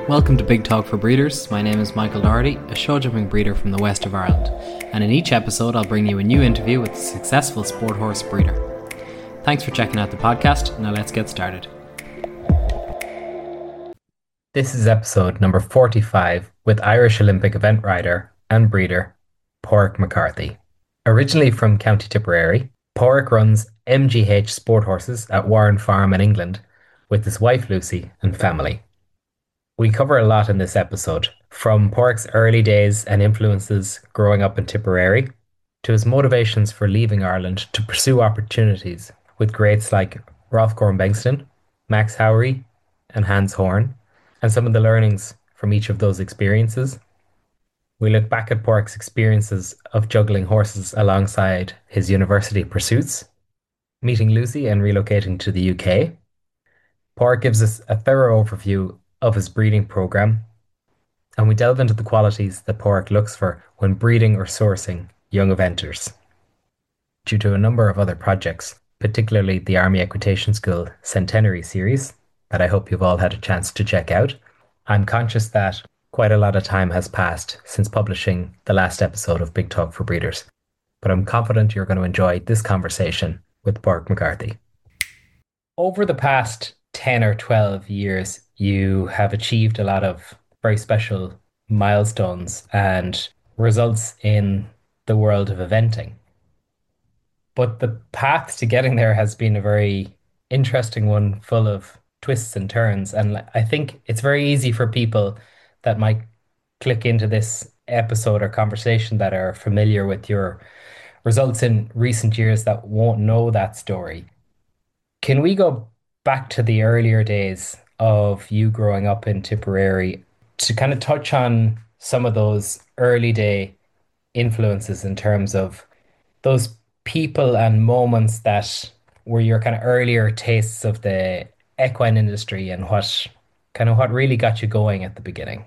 Welcome to Big Talk for Breeders. My name is Michael Doherty, a show jumping breeder from the west of Ireland, and in each episode I'll bring you a new interview with a successful sport horse breeder. Thanks for checking out the podcast. Now let's get started. This is episode number 45 with Irish Olympic event rider and breeder Pádraig McCarthy. Originally from County Tipperary, Pádraig runs MGH Sport Horses at Warren Farm in England with his wife Lucy and family. We cover a lot in this episode, from Pádraig's early days and influences growing up in Tipperary, to his motivations for leaving Ireland to pursue opportunities with greats like Rolf Göran-Bengtsson, Max Haury, and Hans Horn, and some of the learnings from each of those experiences. We look back at Pádraig's experiences of juggling horses alongside his university pursuits, meeting Lucy and relocating to the UK. Pádraig gives us a thorough overview of his breeding program, and we delve into the qualities that Pádraig looks for when breeding or sourcing young eventers. Due to a number of other projects, particularly the Army Equitation School Centenary series, that I hope you've all had a chance to check out, I'm conscious that quite a lot of time has passed since publishing the last episode of Big Talk for Breeders, but I'm confident you're going to enjoy this conversation with Pádraig McCarthy. Over the past 10 or 12 years, you have achieved a lot of very special milestones and results in the world of eventing. But the path to getting there has been a very interesting one, full of twists and turns. And I think it's very easy for people that might click into this episode or conversation that are familiar with your results in recent years that won't know that story. Can we go back to the earlier days of you growing up in Tipperary to kind of touch on some of those early day influences in terms of those people and moments that were your kind of earlier tastes of the equine industry and what really got you going at the beginning?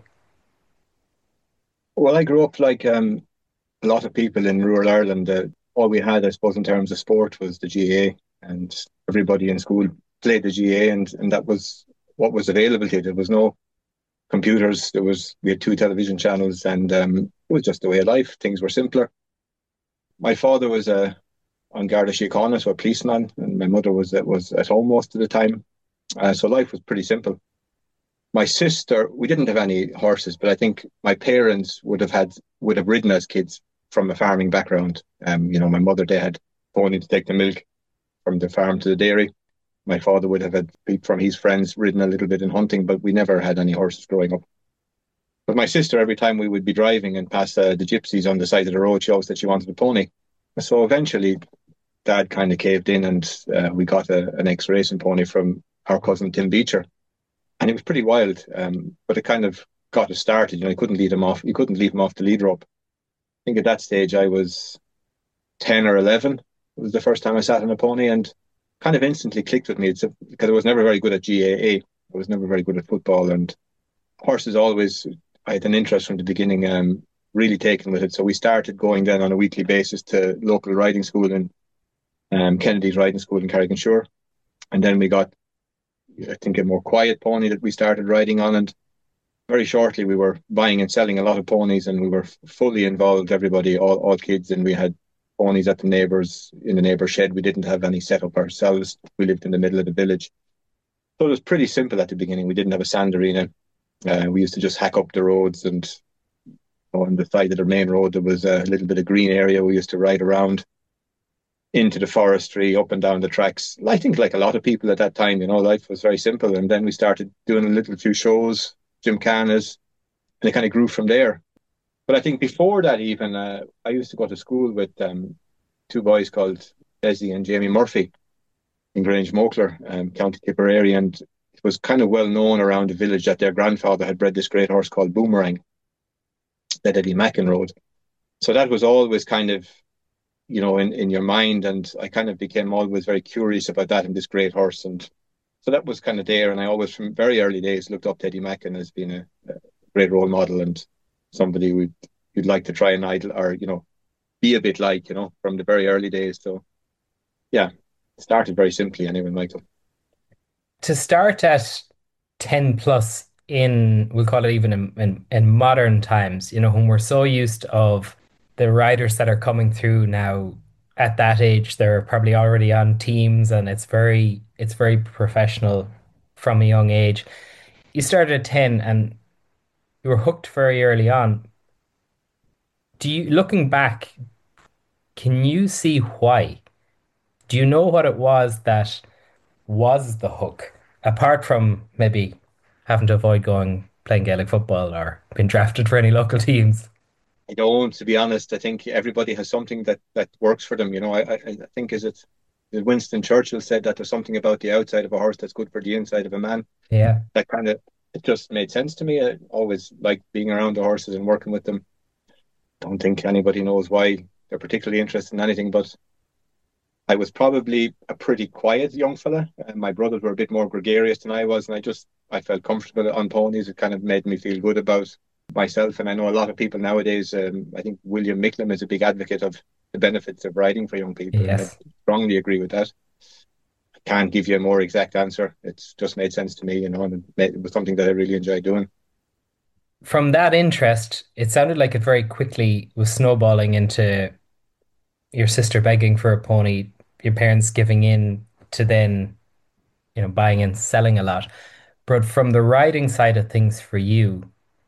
Well, I grew up like a lot of people in rural Ireland. All we had, I suppose, in terms of sport was the GAA, and everybody in school played the GAA, and that was what was available to you. There was no computers. We had two television channels, and it was just the way of life. Things were simpler. My father was on Garda Síochána, so a policeman, and my mother was at home most of the time. So life was pretty simple. My sister, we didn't have any horses, but I think my parents would have ridden as kids from a farming background. My mother, they had pony to take the milk from the farm to the dairy. My father would have had people from his friends ridden a little bit in hunting, but we never had any horses growing up. But my sister, every time we would be driving and pass the gypsies on the side of the road, she always said she wanted a pony. So eventually, Dad kind of caved in, and we got an ex-racing pony from our cousin Tim Beecher. And it was pretty wild, but it kind of got us started. You couldn't lead him off. You couldn't leave him off the lead rope. I think at that stage I was 10 or 11. It was the first time I sat on a pony, and kind of instantly clicked with me. Because I was never very good at GAA. I was never very good at football, and horses always, I had an interest from the beginning, really taken with it. So we started going then on a weekly basis to local riding school in Kennedy's Riding School in Carrick-on-Suir. And then we got, I think, a more quiet pony that we started riding on, and very shortly we were buying and selling a lot of ponies, and we were fully involved, everybody, all kids, and we had ponies at in the neighbour's shed. We didn't have any set up ourselves. We lived in the middle of the village. So it was pretty simple at the beginning. We didn't have a sand arena. We used to just hack up the roads, and on the side of the main road there was a little bit of green area. We used to ride around into the forestry, up and down the tracks. I think like a lot of people at that time, life was very simple. And then we started doing a few shows, gymkhanas, and it kind of grew from there. But I think before that even, I used to go to school with two boys called Leslie and Jamie Murphy in Grange Mokler, County Tipperary. And it was kind of well known around the village that their grandfather had bred this great horse called Boomerang that Eddie Macken rode. So that was always kind of, in your mind. And I kind of became always very curious about that and this great horse. And so that was kind of there. And I always, from very early days, looked up to Eddie Macken as being a great role model and somebody you'd like to try and idol or, be a bit like, from the very early days. So, yeah, it started very simply anyway, Michael. To start at 10 plus we'll call it even in modern times, when we're so used of the riders that are coming through now at that age, they're probably already on teams and it's very professional from a young age. You started at 10 and you were hooked very early on. Looking back, can you see why? Do you know what it was that was the hook, apart from maybe having to avoid going playing Gaelic football or being drafted for any local teams? I don't, to be honest. I think everybody has something that works for them. I think Winston Churchill said that there's something about the outside of a horse that's good for the inside of a man. Yeah. That kind of it just made sense to me. I always liked being around the horses and working with them. Don't think anybody knows why they're particularly interested in anything, but I was probably a pretty quiet young fella. And my brothers were a bit more gregarious than I was, and I felt comfortable on ponies. It kind of made me feel good about myself. And I know a lot of people nowadays. I think William Micklem is a big advocate of the benefits of riding for young people, and I Yes. strongly agree with that. I can't give you a more exact answer. It's just made sense to me, and it was something that I really enjoyed doing. From that interest, it sounded like it very quickly was snowballing into your sister begging for a pony, your parents giving in to then, buying and selling a lot. But from the riding side of things for you,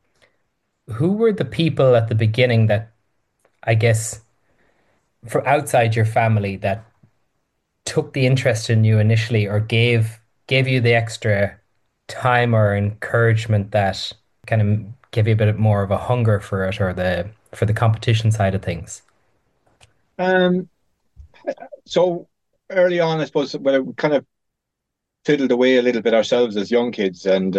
who were the people at the beginning that, I guess, from outside your family that took the interest in you initially or gave you the extra time or encouragement that kind of gave you a bit more of a hunger for it or the competition side of things? Um, so early on, I suppose, well, we kind of fiddled away a little bit ourselves as young kids, and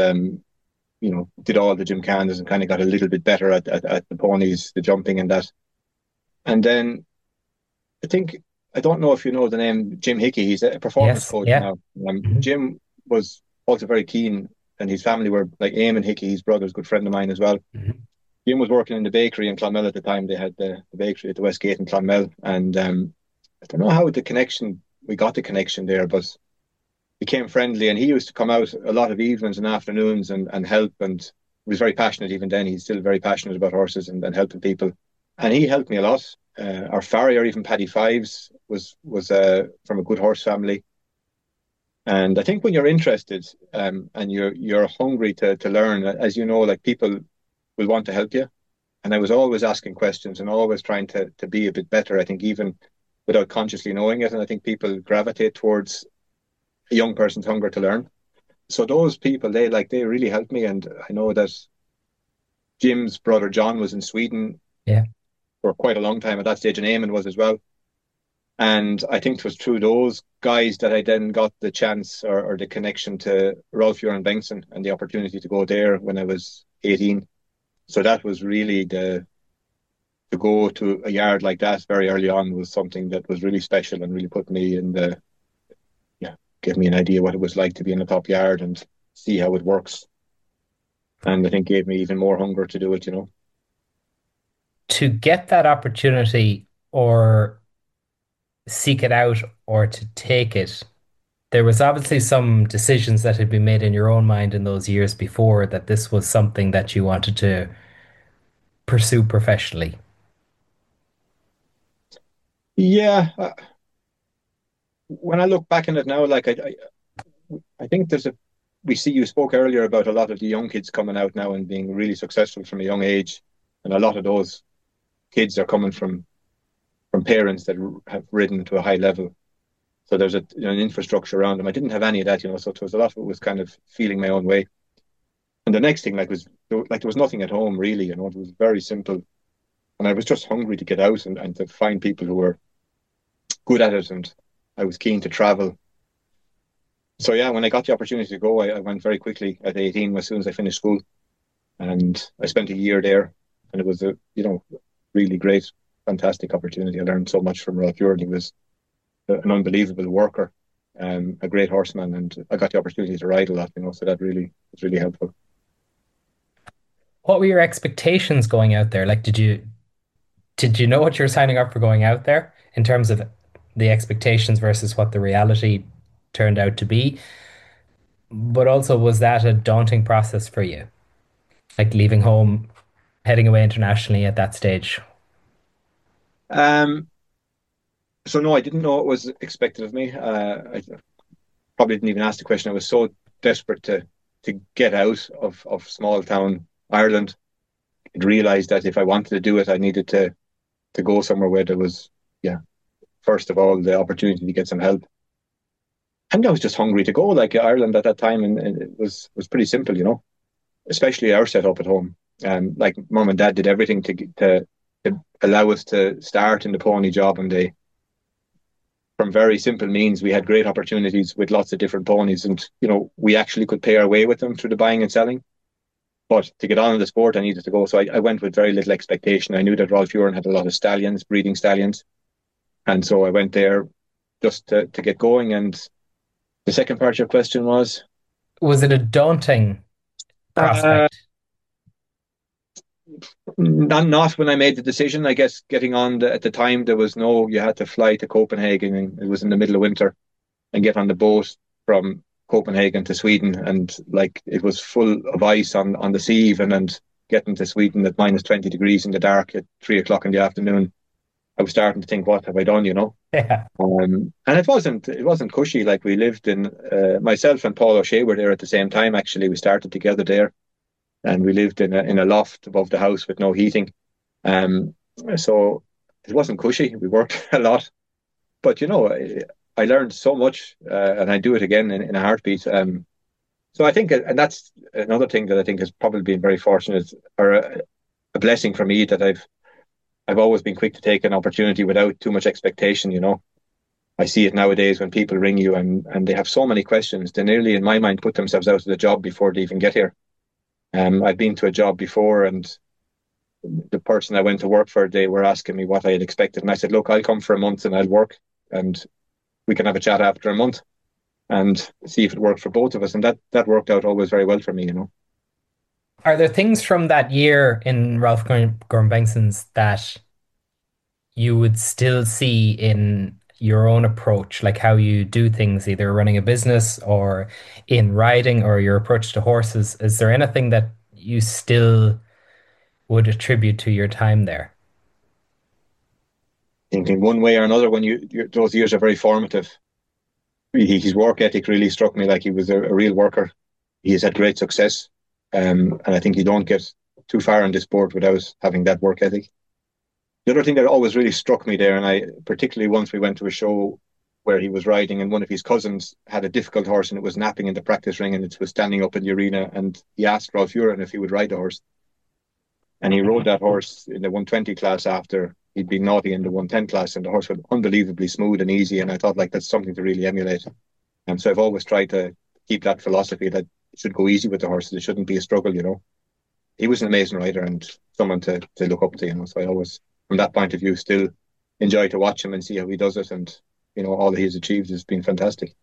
did all the gymkhanas and kind of got a little bit better at the ponies, the jumping and that. And then I think I don't know if you know the name Jim Hickey. He's a performance Yes, coach yeah. now. Mhm. Jim was also very keen, and his family were like Eamon Hickey, his brother's a good friend of mine as well. Mhm. Jim was working in the bakery in Clonmel at the time. They had the bakery at the West Gate in Clonmel, and I don't know how we got the connection there, but became friendly. And he used to come out a lot of evenings and afternoons and help, and was very passionate even then. He's still very passionate about horses and helping people. And he helped me a lot. Our farrier, even Paddy Fives, was from a good horse family. And I think when you're interested, and you're hungry to learn, as you know, like people will want to help you. And I was always asking questions and always trying to be a bit better. I think even without consciously knowing it, and I think people gravitate towards a young person's hunger to learn. So those people, they really helped me. And I know that Jim's brother John was in Sweden Yeah. for quite a long time at that stage, and Eamon was as well. And I think it was through those guys that I then got the chance or the connection to Rolf Joran Bengtsson and the opportunity to go there when I was 18. So that was really to go to a yard like that very early on was something that was really special and really put me in yeah, gave me an idea what it was like to be in a top yard and see how it works. And I think gave me even more hunger to do it. To get that opportunity or seek it out or to take it, there was obviously some decisions that had been made in your own mind in those years before that this was something that you wanted to pursue professionally. Yeah, when I look back on it now, like I think we see you spoke earlier about a lot of the young kids coming out now and being really successful from a young age, and a lot of those kids are coming from parents that have ridden to a high level. So there's an infrastructure around them. I didn't have any of that. So it was a lot of it was kind of feeling my own way. And the next thing, like there was nothing at home really. It was very simple, and I was just hungry to get out and to find people who were good at it, and I was keen to travel. So yeah, when I got the opportunity to go, I went very quickly at 18 as soon as I finished school, and I spent a year there, and it was a really great, fantastic opportunity. I learned so much from Ralph Ewart. He was an unbelievable worker, a great horseman, and I got the opportunity to ride a lot. So that really was really helpful. What were your expectations going out there? Like, did you know what you were signing up for going out there in terms of the expectations versus what the reality turned out to be? But also, was that a daunting process for you? Like leaving home, heading away internationally at that stage? Um, so no, I didn't know it was expected of me. I probably didn't even ask the question. I was so desperate to get out of small town Ireland. I'd realised that if I wanted to do it, I needed to go somewhere where there was, yeah, first of all, the opportunity to get some help. And I was just hungry to go. Like Ireland at that time, and it was pretty simple, especially our setup at home. Like mum and dad did everything to allow us to start in the pony job, and they, from very simple means, we had great opportunities with lots of different ponies, and we actually could pay our way with them through the buying and selling. But to get on in the sport, I needed to go. So I went with very little expectation. I knew that Rolf Uren had a lot of stallions, breeding stallions, and so I went there just to get going. And the second part of your question was. Was it a daunting Uh, prospect? not when I made the decision. I guess getting on at the time there was no. You had to fly to Copenhagen, and it was in the middle of winter, and get on the boat from Copenhagen to Sweden, and like it was full of ice on the sea even, and getting to Sweden at -20 degrees in the dark at 3 o'clock in the afternoon. I was starting to think, what have I done? Yeah. And it wasn't cushy. Like we lived in myself and Paul O'Shea were there at the same time. Actually, we started together there, and we lived in a loft above the house with no heating. Um, so it wasn't cushy. We worked a lot, but I learned so much, and I do it again in a heartbeat. So I think, and that's another thing that I think has probably been very fortunate, or a blessing for me, that I've always been quick to take an opportunity without too much expectation. I see it nowadays when people ring you and they have so many questions. They nearly, in my mind, put themselves out of the job before they even get here. I've been to a job before, and the person I went to work for, they were asking me what I had expected, and I said, "Look, I'll come for a month and I'll work, and we can have a chat after a month and see if it worked for both of us." And that worked out always very well for me. Are there things from that year in Ralph Gorman Benson's that you would still see in your own approach, like how you do things, either running a business or in riding or your approach to horses? Is there anything that you still would attribute to your time there? Thinking one way or another, when those years are very formative. His work ethic really struck me. Like he was a real worker. He has had great success, and I think you don't get too far in this sport without having that work ethic. The other thing that always really struck me there, and I particularly once we went to a show where he was riding, and one of his cousins had a difficult horse, and it was napping in the practice ring, and it was standing up in the arena, and he asked Ralph Uren if he would ride the horse, and he rode that horse in the 120 class after he'd been naughty in the 110 class, and the horse was unbelievably smooth and easy, and I thought, like, that's something to really emulate. And so I've always tried to keep that philosophy that it should go easy with the horses. It shouldn't be a struggle. He was an amazing rider and someone to look up to. So I always, from that point of view, still enjoy to watch him and see how he does it. And, all that he's achieved has been fantastic.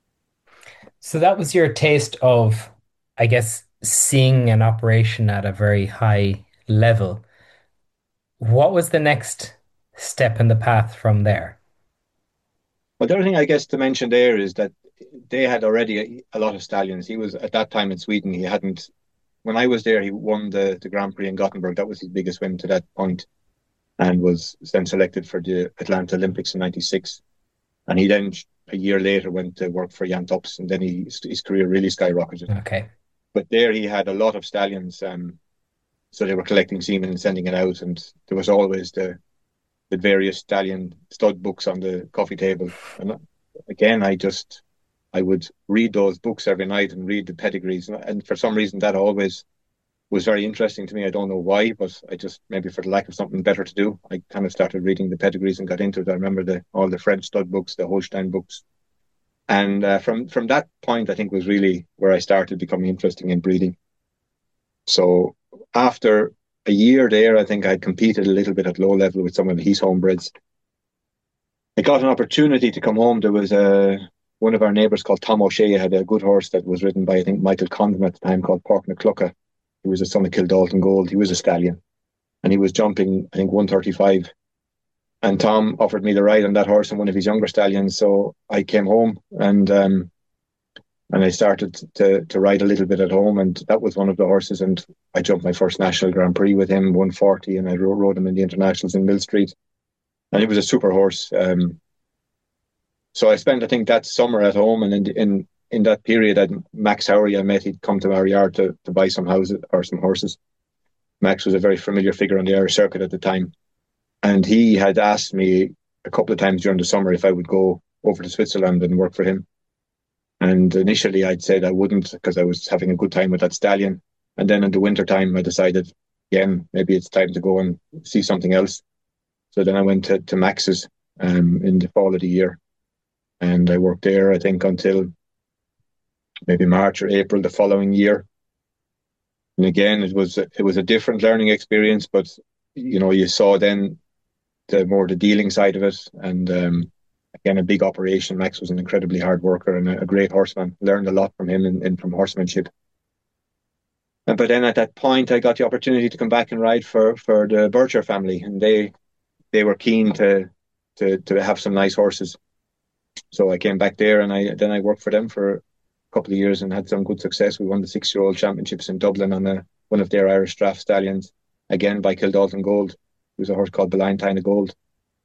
So that was your taste of, I guess, seeing an operation at a very high level. What was the next step in the path from there? But the other thing I guess to mention there is that they had already a lot of stallions. He was at that time in Sweden. He hadn't, when I was there, he won the Grand Prix in Gothenburg. That was his biggest win to that point, and was then selected for the Atlanta Olympics in '96. And he then, a year later, went to work for Jan Tops, and then his career really skyrocketed. Okay. But there he had a lot of stallions, so they were collecting semen and sending it out, and there was always the various stallion stud books on the coffee table. And again, I would read those books every night and read the pedigrees, and for some reason that always was very interesting to me. I don't know why, but I just, maybe for the lack of something better to do, I kind of started reading the pedigrees and got into it. I remember all the French stud books, the Holstein books, and from that point, I think was really where I started becoming interested in breeding. So after a year there, I think I competed a little bit at low level with some of his homebreds. I got an opportunity to come home. There was one of our neighbours called Tom O'Shea had a good horse that was ridden by, I think, Michael Condon at the time, called Pork na Clucka. He was a son of Kildalton Gold. He was a stallion, and he was jumping, I think, 135. And Tom offered me the ride on that horse and one of his younger stallions. So I came home, and and I started to ride a little bit at home, and that was one of the horses. And I jumped my first national Grand Prix with him, 140, and I rode him in the internationals in Mill Street, and he was a super horse. So I spent, I think, that summer at home, and in that period, Max Howery I met. He'd come to our yard to buy some houses or some horses. Max was a very familiar figure on the Irish circuit at the time, and he had asked me a couple of times during the summer if I would go over to Switzerland and work for him. And initially, I'd said I wouldn't because I was having a good time with that stallion. And then in the winter time, I decided again maybe it's time to go and see something else. So then I went to Max's in the fall of the year, and I worked there I think until maybe March or April the following year. And again, it was a different learning experience, but you saw then the dealing side of it, and again a big operation. Max was an incredibly hard worker and a great horseman. Learned a lot from him and from horsemanship. And but then at that point, I got the opportunity to come back and ride for the Bircher family, and they were keen to have some nice horses. So I came back there, and I worked for them for a couple of years and had some good success. We won the 6-year-old championships in Dublin on one of their Irish draft stallions, again by Kildalton Gold. There was a horse called Ballantyne of Gold.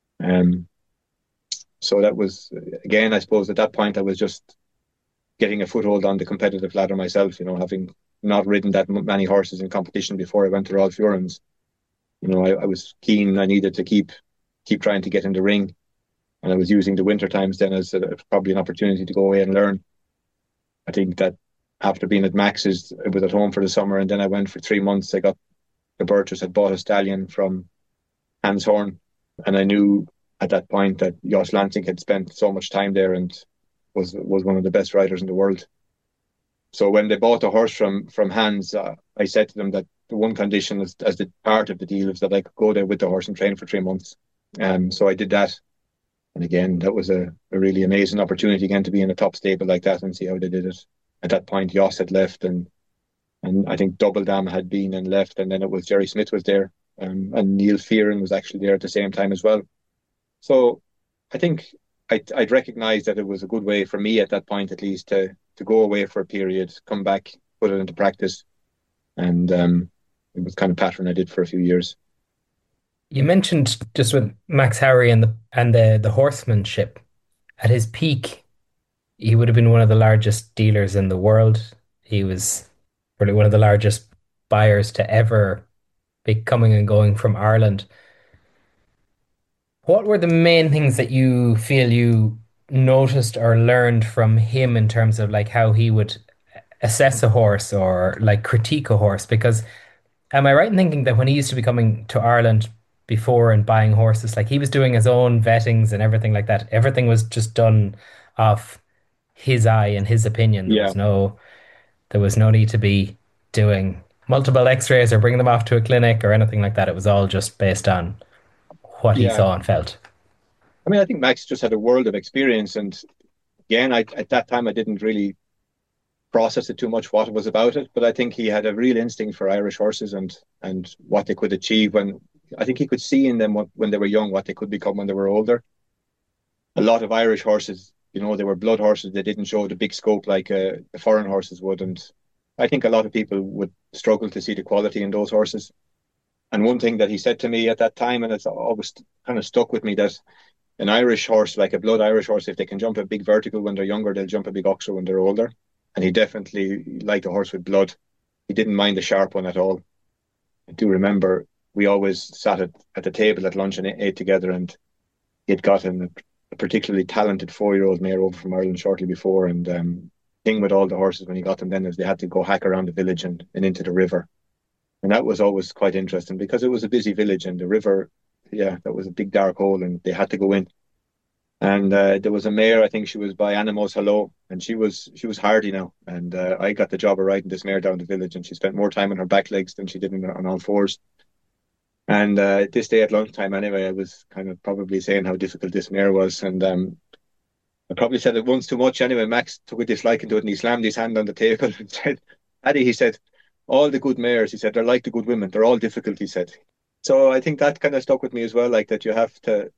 So that was, again, I suppose at that point I was just getting a foothold on the competitive ladder myself, having not ridden that many horses in competition before I went to Royal Furens. I was keen. I needed to keep trying to get in the ring, and I was using the winter times then as probably an opportunity to go away and learn. I think that after being at Max's, I was at home for the summer, and then I went for 3 months. The Birchers had bought a stallion from Hans Horn, and I knew at that point that Jos Lansing had spent so much time there and was one of the best riders in the world. So when they bought the horse from Hans, I said to them that the one condition as the part of the deal is that I could go there with the horse and train for 3 months. So I did that. And again, that was a really amazing opportunity again to be in a top stable like that and see how they did it. At that point, Jos had left, and I think Double Dam had been and left, and then it was Jerry Smith was there, and Neil Fearon was actually there at the same time as well. So I think I'd recognized that it was a good way for me at that point, at least, to go away for a period, come back, put it into practice, and it was kind of pattern I did for a few years. You mentioned just with Max Howery and the horsemanship. At his peak, he would have been one of the largest dealers in the world. He was probably one of the largest buyers to ever be coming and going from Ireland. What were the main things that you feel you noticed or learned from him in terms of like how he would assess a horse or like critique a horse? Because am I right in thinking that when he used to be coming to Ireland before and buying horses, like he was doing his own vettings and everything like that? Everything was just done off his eye and his opinion. Yeah, There was no need to be doing multiple x-rays or bringing them off to a clinic or anything like that. It was all just based on what he yeah. saw and felt. I mean, I think Max just had a world of experience, and again, at that time I didn't really process it too much what it was about it, but I think he had a real instinct for Irish horses and what they could achieve when I think he could see in them when they were young what they could become when they were older. A lot of Irish horses, they were blood horses. They didn't show the big scope like the foreign horses would, and I think a lot of people would struggle to see the quality in those horses. And one thing that he said to me at that time, and it's always kind of stuck with me, that an Irish horse, like a blood Irish horse, if they can jump a big vertical when they're younger, they'll jump a big oxer when they're older. And he definitely liked a horse with blood. He didn't mind the sharp one at all. I do remember we always sat at the table at lunch and ate together, and he'd gotten a particularly talented 4-year-old mare over from Ireland shortly before. And thing with all the horses when he got them then is they had to go hack around the village and into the river. And that was always quite interesting because it was a busy village and the river, yeah, that was a big dark hole and they had to go in. And there was a mare, I think she was by Animos Hello, and she was hardy now. And I got the job of riding this mare down the village, and she spent more time on her back legs than she did on all fours. And this day at lunchtime, anyway, I was kind of probably saying how difficult this mare was, and I probably said it once too much. Anyway, Max took a dislike to it, and he slammed his hand on the table and said, "Addy," he said, "all the good mares," he said, "they're like the good women. They're all difficult," he said. So I think that kind of stuck with me as well, like that you have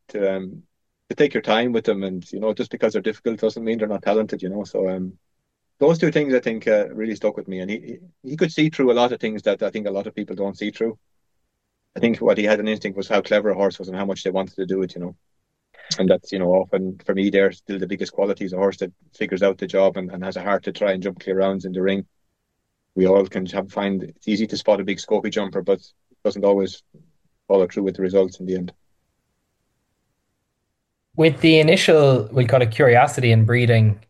to take your time with them, and just because they're difficult doesn't mean they're not talented. So those two things I think really stuck with me, and he could see through a lot of things that I think a lot of people don't see through. I think what he had an instinct was how clever a horse was and how much they wanted to do it, and that's often for me they're still the biggest qualities. A horse that figures out the job and has a heart to try and jump clear rounds in the ring. We all can find it's easy to spot a big scopy jumper, but it doesn't always follow through with the results in the end. With the initial, we'll call it curiosity in breeding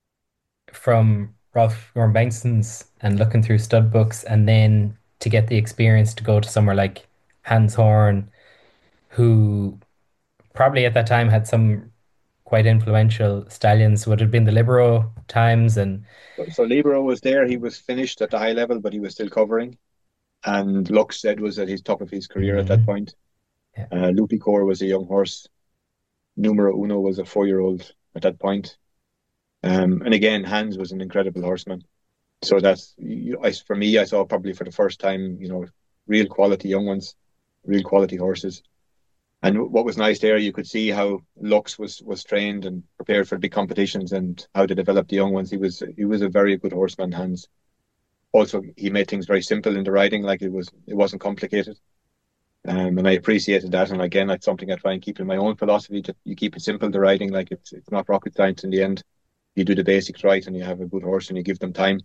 from Ralph Lauren Benson's and looking through stud books, and then to get the experience to go to somewhere like Hans Horn, who probably at that time had some quite influential stallions. Would have been the Libero times and So Libero was there. He was finished at the high level, but he was still covering. And Lux said was at his top of his career at that Mhm. point. Yeah. Lupicor was a young horse. Numero Uno was a 4-year-old at that point. And again, Hans was an incredible horseman. So that's for me. I saw probably for the first time, real quality young ones, real quality horses. And what was nice there, you could see how Lux was trained and prepared for big competitions and how to develop the young ones. He was a very good horseman, Hans. Also, he made things very simple in the riding, like it wasn't complicated. And I appreciated that. And again, that's something I try and keep in my own philosophy. That you keep it simple, the riding, like it's not rocket science in the end. You do the basics right, and you have a good horse, and you give them time.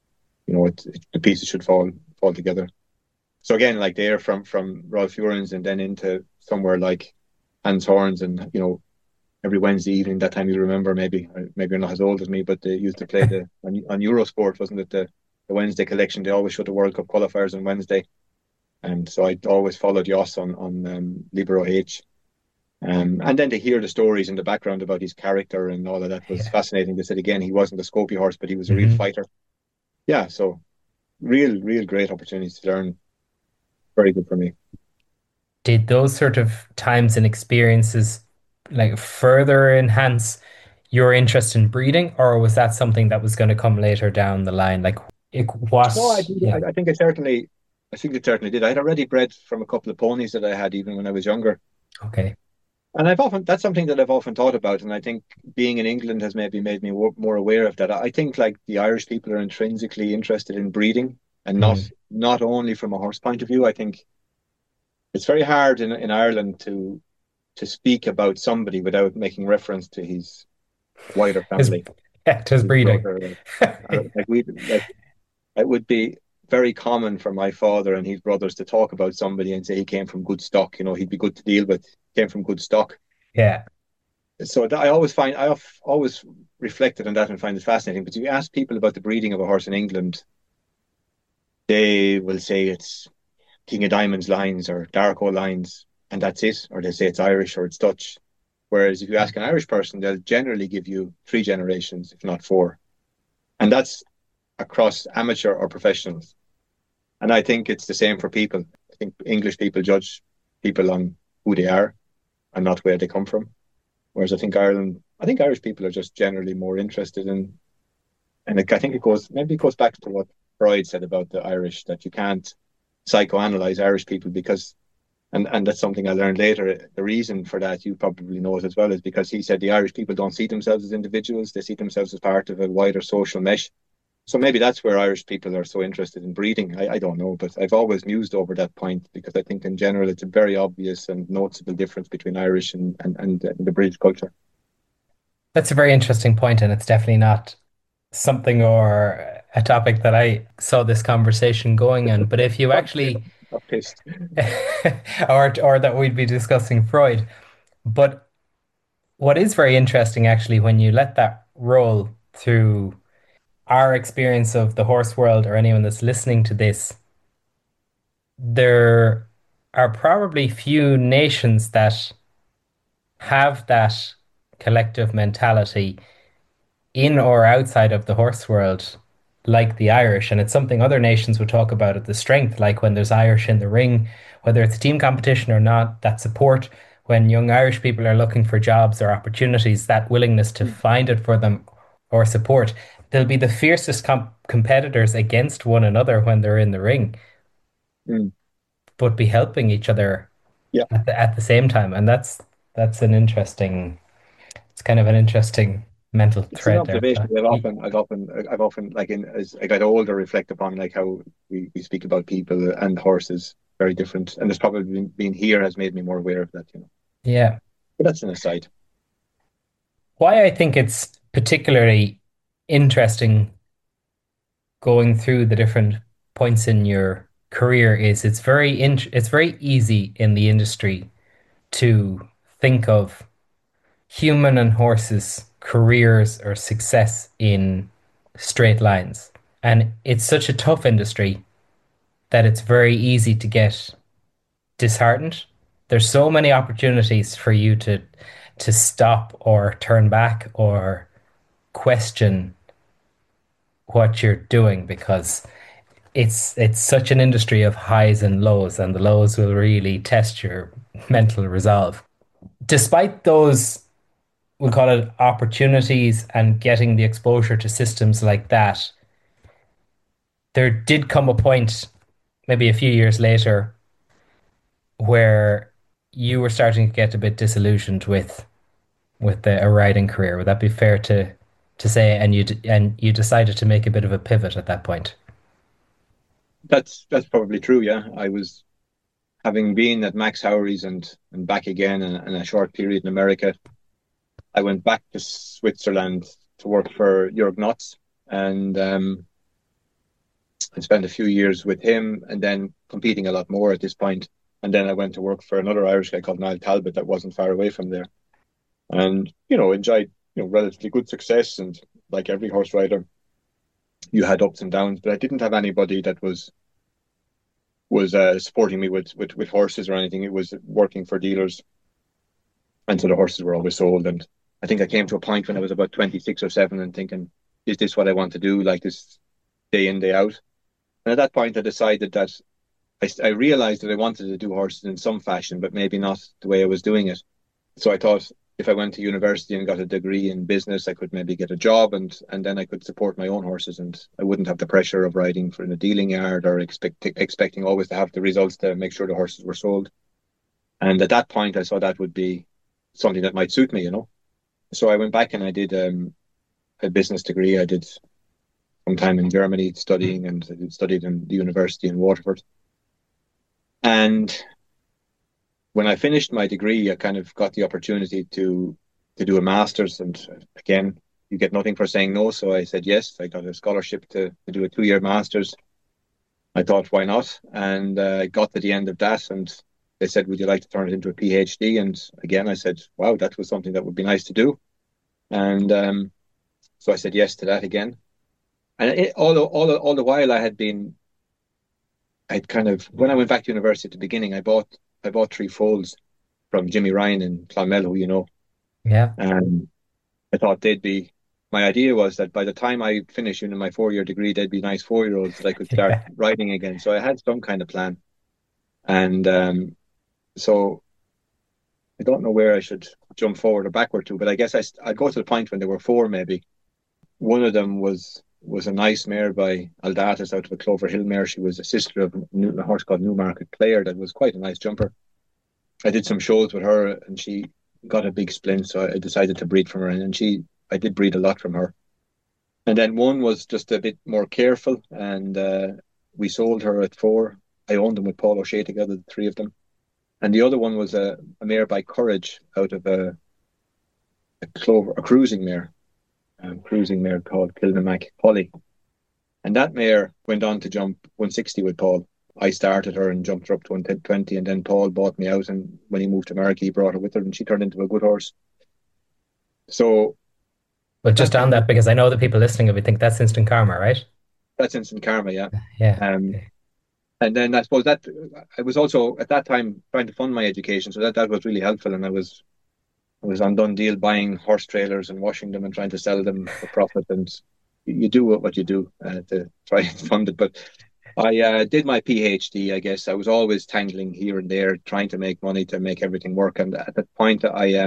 The pieces should fall together. So again, like there from Ralph Furens and then into somewhere like Hans Horns, and every Wednesday evening. That time you'll remember, maybe you're not as old as me, but they used to play on Eurosport, wasn't it? The Wednesday collection. They always showed the World Cup qualifiers on Wednesday, and so I always followed Joss on Libero H. And then to hear the stories in the background about his character and all of that was Yeah. fascinating. They said again, he wasn't a Scopy horse, but he was a real Mhm. fighter. Yeah, so real great opportunities to learn. Very good for me. Did those sort of times and experiences like further enhance your interest in breeding, or was that something that was going to come later down the line? Like, No, what? Yeah. I think I think it certainly did. I had already bred from a couple of ponies that I had even when I was younger. Okay. And that's something that I've often thought about. And I think being in England has maybe made me more aware of that. I think like the Irish people are intrinsically interested in breeding and not Mm. not only from a horse point of view. I think it's very hard in Ireland to speak about somebody without making reference to his wider His, family, yeah, his his breeding. brother. Like it would be very common for my father and his brothers to talk about somebody and say he came from good stock. He'd be good to deal with. Came from good stock. Yeah. So that I've always reflected on that and find it fascinating. But if you ask people about the breeding of a horse in England, they will say it's King of Diamonds lines or Darko lines, and that's it. Or they say it's Irish or it's Dutch. Whereas if you ask an Irish person, they'll generally give you 3 generations, if not 4. And that's across amateur or professionals. And I think it's the same for people. I think English people judge people on who they are and not where they come from. Whereas I think Irish people are just generally more interested in, and I think it goes back to what Freud said about the Irish, that you can't psychoanalyze Irish people because, and that's something I learned later. The reason for that, you probably know it as well, is because he said the Irish people don't see themselves as individuals; they see themselves as part of a wider social mesh. So maybe that's where Irish people are so interested in breeding. I don't know, but I've always mused over that point because I think in general it's a very obvious and noticeable difference between Irish and the British culture. That's a very interesting point, and it's definitely not something or a topic that I saw this conversation going on. But if you actually, Not pissed. or that we'd be discussing Freud. But what is very interesting, actually, when you let that roll through our experience of the horse world or anyone that's listening to this, there are probably few nations that have that collective mentality in or outside of the horse world like the Irish. And it's something other nations would talk about at the strength, like when there's Irish in the ring, whether it's a team competition or not, that support when young Irish people are looking for jobs or opportunities, that willingness to find it for them or support. They'll be the fiercest competitors against one another when they're in the ring, Mm. but be helping each other Yeah, at the same time. And that's an interesting, it's kind of an interesting. mental It's an thread there. observation that I've often, like as I got older, reflect upon like how we speak about people and horses very different. And it's probably been here has made me more aware of that. Yeah. But that's an aside. Why I think it's particularly interesting going through the different points in your career is it's very easy in the industry to think of human and horses careers or success in straight lines. And it's such a tough industry that it's very easy to get disheartened. There's so many opportunities for you to stop or turn back or question what you're doing because it's such an industry of highs and lows, and the lows will really test your mental resolve. Despite those, we'll call it opportunities and getting the exposure to systems like that, there did come a point, maybe a few years later, where you were starting to get a bit disillusioned with a riding career. Would that be fair to say? And you decided to make a bit of a pivot at that point. That's probably true. Yeah, I was having been at Max Howry's and back again in a short period in America. I went back to Switzerland to work for Jörg Notz, and I spent a few years with him, and then competing a lot more at this point. And then I went to work for another Irish guy called Niall Talbot that wasn't far away from there, and enjoyed relatively good success. And like every horse rider, you had ups and downs, but I didn't have anybody that was supporting me with horses or anything. It was working for dealers, and so the horses were always sold. And I think I came to a point when I was about 26 or 7 and thinking, is this what I want to do, like this day in, day out? And at that point, I decided that I realized that I wanted to do horses in some fashion, but maybe not the way I was doing it. So I thought if I went to university and got a degree in business, I could maybe get a job, and then I could support my own horses, and I wouldn't have the pressure of riding for in a dealing yard or expecting always to have the results to make sure the horses were sold. And at that point, I saw that would be something that might suit me. So I went back and I did a business degree. I did some time in Germany studying, and I studied in the university in Waterford. And when I finished my degree, I kind of got the opportunity to do a master's. And again, you get nothing for saying no. So I said yes. I got a scholarship to do a 2-year master's. I thought, why not? And I got to the end of that, and they said, would you like to turn it into a PhD? And again, I said, wow, that was something that would be nice to do. And so I said yes to that again. And all the while I'd kind of, when I went back to university at the beginning, I bought 3 foals from Jimmy Ryan in Clonmel, who you know. Yeah. And I thought my idea was that by the time I finish my 4-year degree, they'd be nice 4-year-olds that I could start Yeah. riding again. So I had some kind of plan. And so I don't know where I should jump forward or backward to, but I guess I'd go to the point when there were 4 maybe. One of them was a nice mare by Aldatis out of a Clover Hill mare. She was a sister of a horse called Newmarket Player that was quite a nice jumper. I did some shows with her, and she got a big splint, so I decided to breed from her, and I did breed a lot from her. And then one was just a bit more careful, and we sold her at 4. I owned them with Paul O'Shea together, the 3 of them. And the other one was a mare by Courage out of a cruising mare called Kilnamack Holly. And that mare went on to jump 160 with Paul. I started her and jumped her up to 120, and then Paul bought me out. And when he moved to America, he brought her with her, and she turned into a good horse. So But that just on kind of that, because I know the people listening would think that's instant karma, right? that's instant karma, yeah. Yeah. Um, and then I suppose that I was also at that time trying to fund my education, so that was really helpful. And I was on Dundee buying horse trailers and washing them and trying to sell them for profit. And you do what you do to try and fund it. But I did my PhD. I guess I was always tangling here and there, trying to make money to make everything work. And at that point,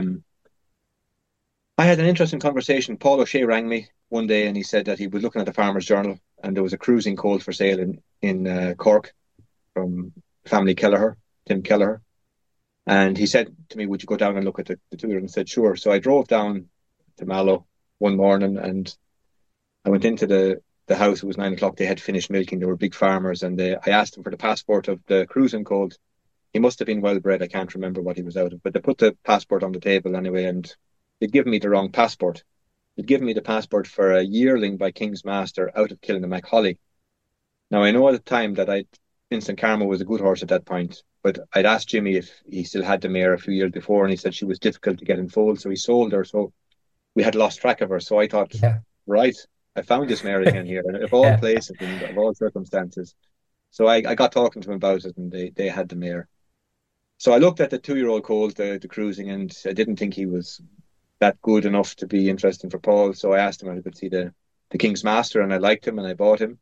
I had an interesting conversation. Paul O'Shea rang me one day, and he said that he was looking at the Farmer's Journal, and there was a cruising colt for sale in Cork from family Kelleher, Tim Kelleher. And he said to me, would you go down and look at the two? And I said, sure. So I drove down to Mallow, one morning, and I went into the house. It was 9 o'clock. They had finished milking. They were big farmers, and I asked them for the passport of the cruising code. He must have been well bred. I can't remember what he was out of, but they put the passport on the table anyway, and they'd given me the wrong passport. They'd given me the passport for a yearling by King's Master out of Killinamacollie. Now I know at the time that I Instant Karma was a good horse at that point, but I'd asked Jimmy if he still had the mare a few years before, and he said she was difficult to get in foal, so he sold her. So we had lost track of her. So I thought, Yeah. right, I found this mare again here, and of all Yeah. places and of all circumstances. So I got talking to him about it, and they had the mare. So I looked at the 2 year old colt, the cruising, and I didn't think he was that good enough to be interesting for Paul. So I asked him if I could see the King's Master, and I liked him, and I bought him.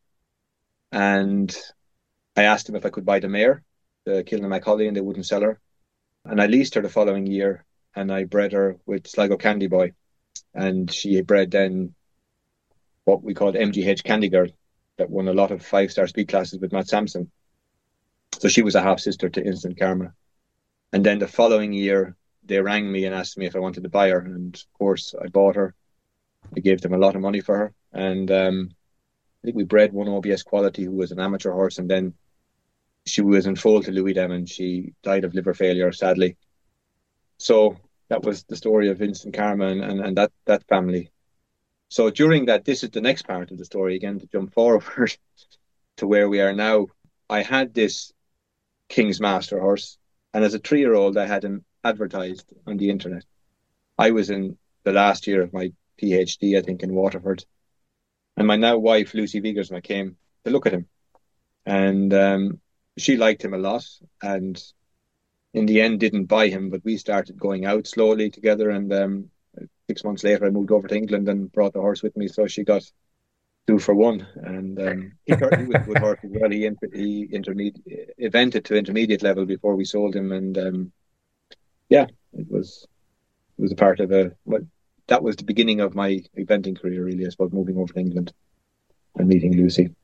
And I asked him if I could buy the mare, the Killinamacollie, and they wouldn't sell her. And I leased her the following year, and I bred her with Sligo Candy Boy, and she bred then what we called MGH Candy Girl, that won a lot of 5-star speed classes with Matt Sampson. So she was a half sister to Instant Karma. And then the following year, they rang me and asked me if I wanted to buy her. And of course, I bought her. I gave them a lot of money for her. And I think we bred one OBS Quality, who was an amateur horse. And then she was in foal to Louis Dem, and she died of liver failure, sadly. So that was the story of Instant Karma and that family. So during that, this is the next part of the story again, to jump forward to where we are now. I had this King's Master horse, and as a 3 year old, I had him advertised on the internet. I was in the last year of my PhD, I think, in Waterford, and my now wife, Lucy Vigersma, came to look at him, and she liked him a lot, and in the end didn't buy him, but we started going out slowly together, and 6 months later I moved over to England and brought the horse with me, so she got 2 for 1, and he was a good horse as well. He evented to intermediate level before we sold him, and yeah, it was a part of that was the beginning of my eventing career, really, I suppose, moving over to England and meeting Lucy.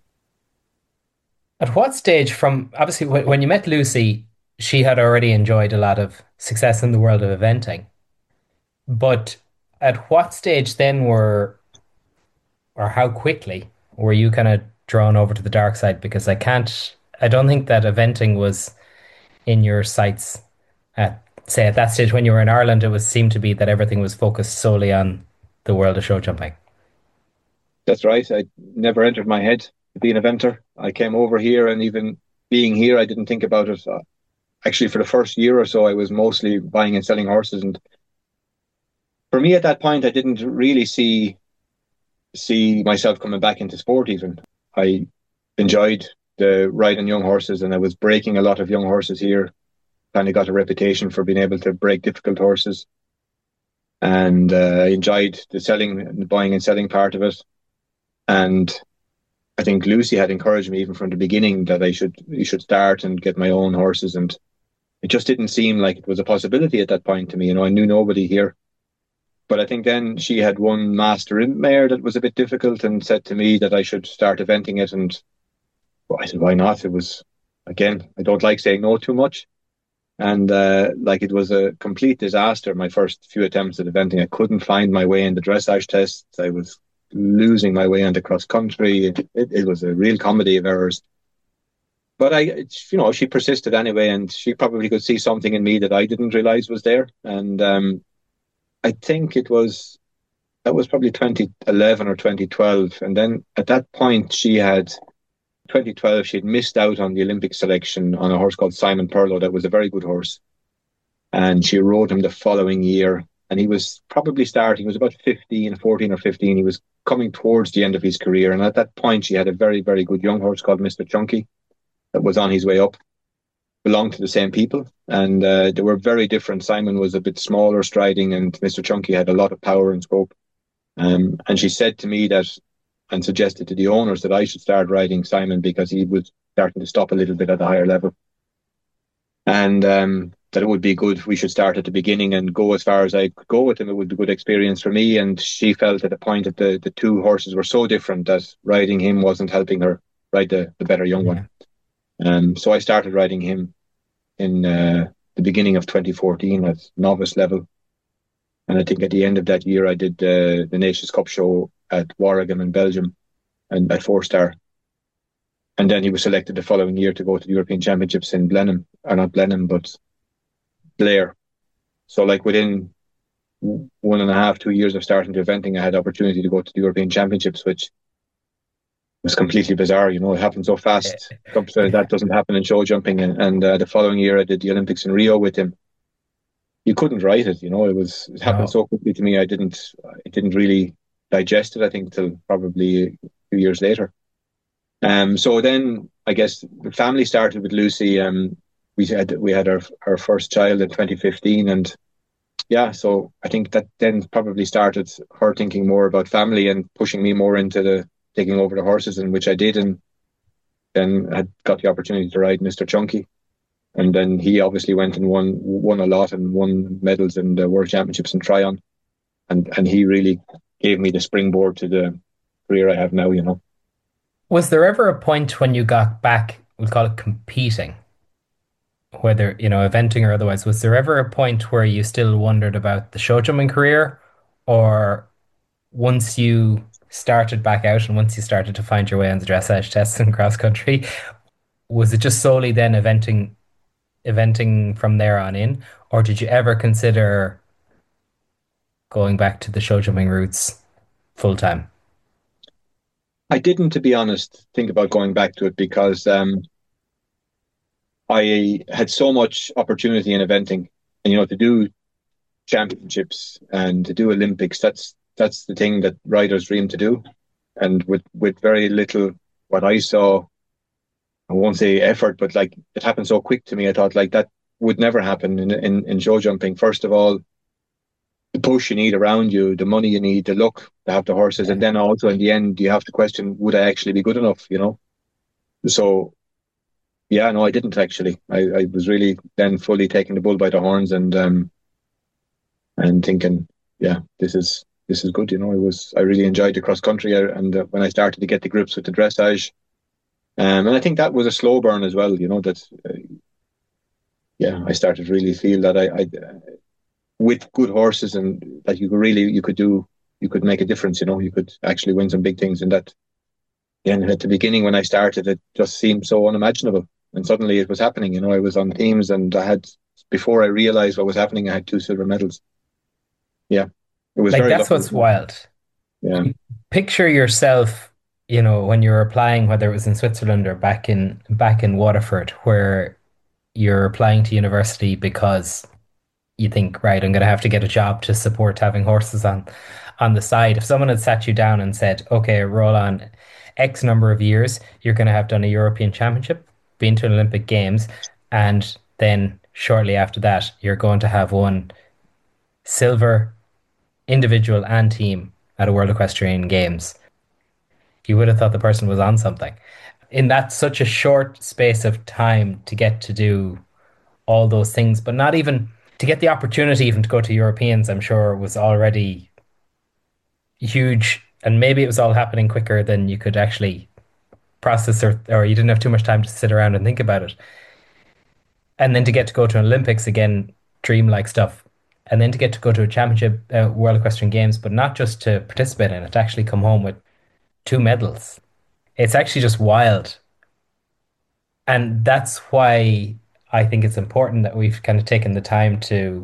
At what stage from obviously when you met Lucy, she had already enjoyed a lot of success in the world of eventing. But at what stage then or how quickly were you kind of drawn over to the dark side? Because I don't think that eventing was in your sights at, say, at that stage when you were in Ireland. It was seemed to be that everything was focused solely on the world of show jumping. That's right. I never entered my head to be an eventer. I came over here, and even being here, I didn't think about it. Actually, for the first year or so, I was mostly buying and selling horses, and for me at that point, I didn't really see myself coming back into sport. Even I enjoyed the riding young horses, and I was breaking a lot of young horses here. Kind of got a reputation for being able to break difficult horses, and I enjoyed the selling, the buying and selling part of it. And I think Lucy had encouraged me even from the beginning that you should start and get my own horses, and it just didn't seem like it was a possibility at that point to me. I knew nobody here. But I think then she had one master in mare that was a bit difficult, and said to me that I should start eventing it. And well, I said, why not? It was, again, I don't like saying no too much. And like, it was a complete disaster, my first few attempts at eventing. I couldn't find my way in the dressage tests. I was losing my way into cross country. It was a real comedy of errors. But she persisted anyway, and she probably could see something in me that I didn't realize was there. And I think that was probably 2011 or 2012. And then at that point, 2012, she had missed out on the Olympic selection on a horse called Simon Perlow. That was a very good horse. And she rode him the following year. And he was probably starting, he was about 14 or 15. He was coming towards the end of his career. And at that point, she had a very, very good young horse called Mr. Chunky that was on his way up, belonged to the same people. And they were very different. Simon was a bit smaller striding, and Mr. Chunky had a lot of power and scope. And she said to me and suggested to the owners that I should start riding Simon, because he was starting to stop a little bit at a higher level. And that it would be good, we should start at the beginning and go as far as I could go with him. It would be a good experience for me. And she felt at the point that the two horses were so different that riding him wasn't helping her ride the better young Yeah. one. So I started riding him in the beginning of 2014 at novice level. And I think at the end of that year, I did the Nations Cup show at Waregem in Belgium and at Four Star. And then he was selected the following year to go to the European Championships in Blenheim, or not Blenheim, but Blair. So like within 1.5, 2 years of starting to eventing, I had opportunity to go to the European Championships, which was completely bizarre. You know, it happened so fast. That doesn't happen in show jumping. And the following year, I did the Olympics in Rio with him. You couldn't write it. You know, it happened No. so quickly to me. I didn't really digest it. I think till probably a few years later. So then I guess the family started with Lucy. We had our first child in 2015, and yeah, so I think that then probably started her thinking more about family and pushing me more into the taking over the horses, and which I did, and then I got the opportunity to ride Mr. Chunky, and then he obviously went and won a lot and won medals in the World Championships in Tryon, and he really gave me the springboard to the career I have now. You know. Was there ever a point when you got back, we'll call it competing, whether, eventing or otherwise, was there ever a point where you still wondered about the show jumping career? Or once you started back out and once you started to find your way on the dressage tests and cross country, was it just solely then eventing from there on in? Or did you ever consider going back to the show jumping roots full time? I didn't, to be honest, think about going back to it because I had so much opportunity in eventing, and to do championships and to do Olympics. That's the thing that riders dream to do, and with very little what I saw. I won't say effort, but like it happened so quick to me. I thought like that would never happen in show jumping. First of all, the push you need around you, the money you need, the luck to have the horses, Yeah. and then also in the end, you have to question: would I actually be good enough? So yeah, no, I didn't actually. I was really then fully taking the bull by the horns and thinking, yeah, this is good. I really enjoyed the cross country, and when I started to get the grips with the dressage, and I think that was a slow burn as well. That yeah, I started to really feel that I with good horses and that you could make a difference. You could actually win some big things, and that again at the beginning when I started, it just seemed so unimaginable, and suddenly it was happening. I was on teams, and I had before I realized what was happening, I had two silver medals. Yeah, it was Like very that's lucky. what's wild. Yeah, Picture yourself, when you were applying, whether it was in Switzerland or back in Waterford, where you're applying to university because you think, right, I'm going to have to get a job to support having horses on the side. If someone had sat you down and said, okay, roll on X number of years, you're going to have done a European Championship, been to an Olympic Games, and then shortly after that, you're going to have won silver individual and team at a World Equestrian Games, you would have thought the person was on something. In that such a short space of time to get to do all those things, but not even to get the opportunity even to go to Europeans, I'm sure was already huge. And maybe it was all happening quicker than you could actually process, or you didn't have too much time to sit around and think about it. And then to get to go to Olympics again, dreamlike stuff. And then to get to go to a championship, World Equestrian Games, but not just to participate in it, to actually come home with two medals. It's actually just wild. And that's why I think it's important that we've kind of taken the time to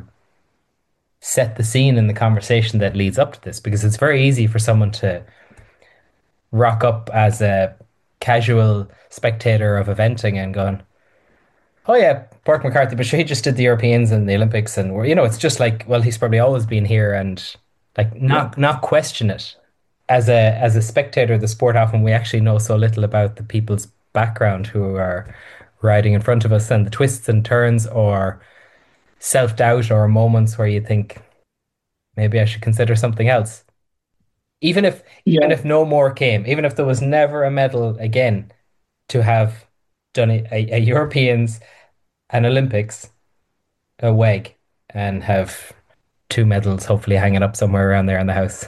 set the scene in the conversation that leads up to this, because it's very easy for someone to rock up as a casual spectator of eventing and going, oh yeah, Park McCarthy, but sure, he just did the Europeans and the Olympics, and it's just like, well, he's probably always been here, and like yeah, not question it. As a spectator of the sport, often we actually know so little about the people's background who are riding in front of us, and the twists and turns or self-doubt or moments where you think maybe I should consider something else. Even yeah. if no more came, even if there was never a medal again, to have done a Europeans and Olympics, a WEG, and have two medals hopefully hanging up somewhere around there in the house.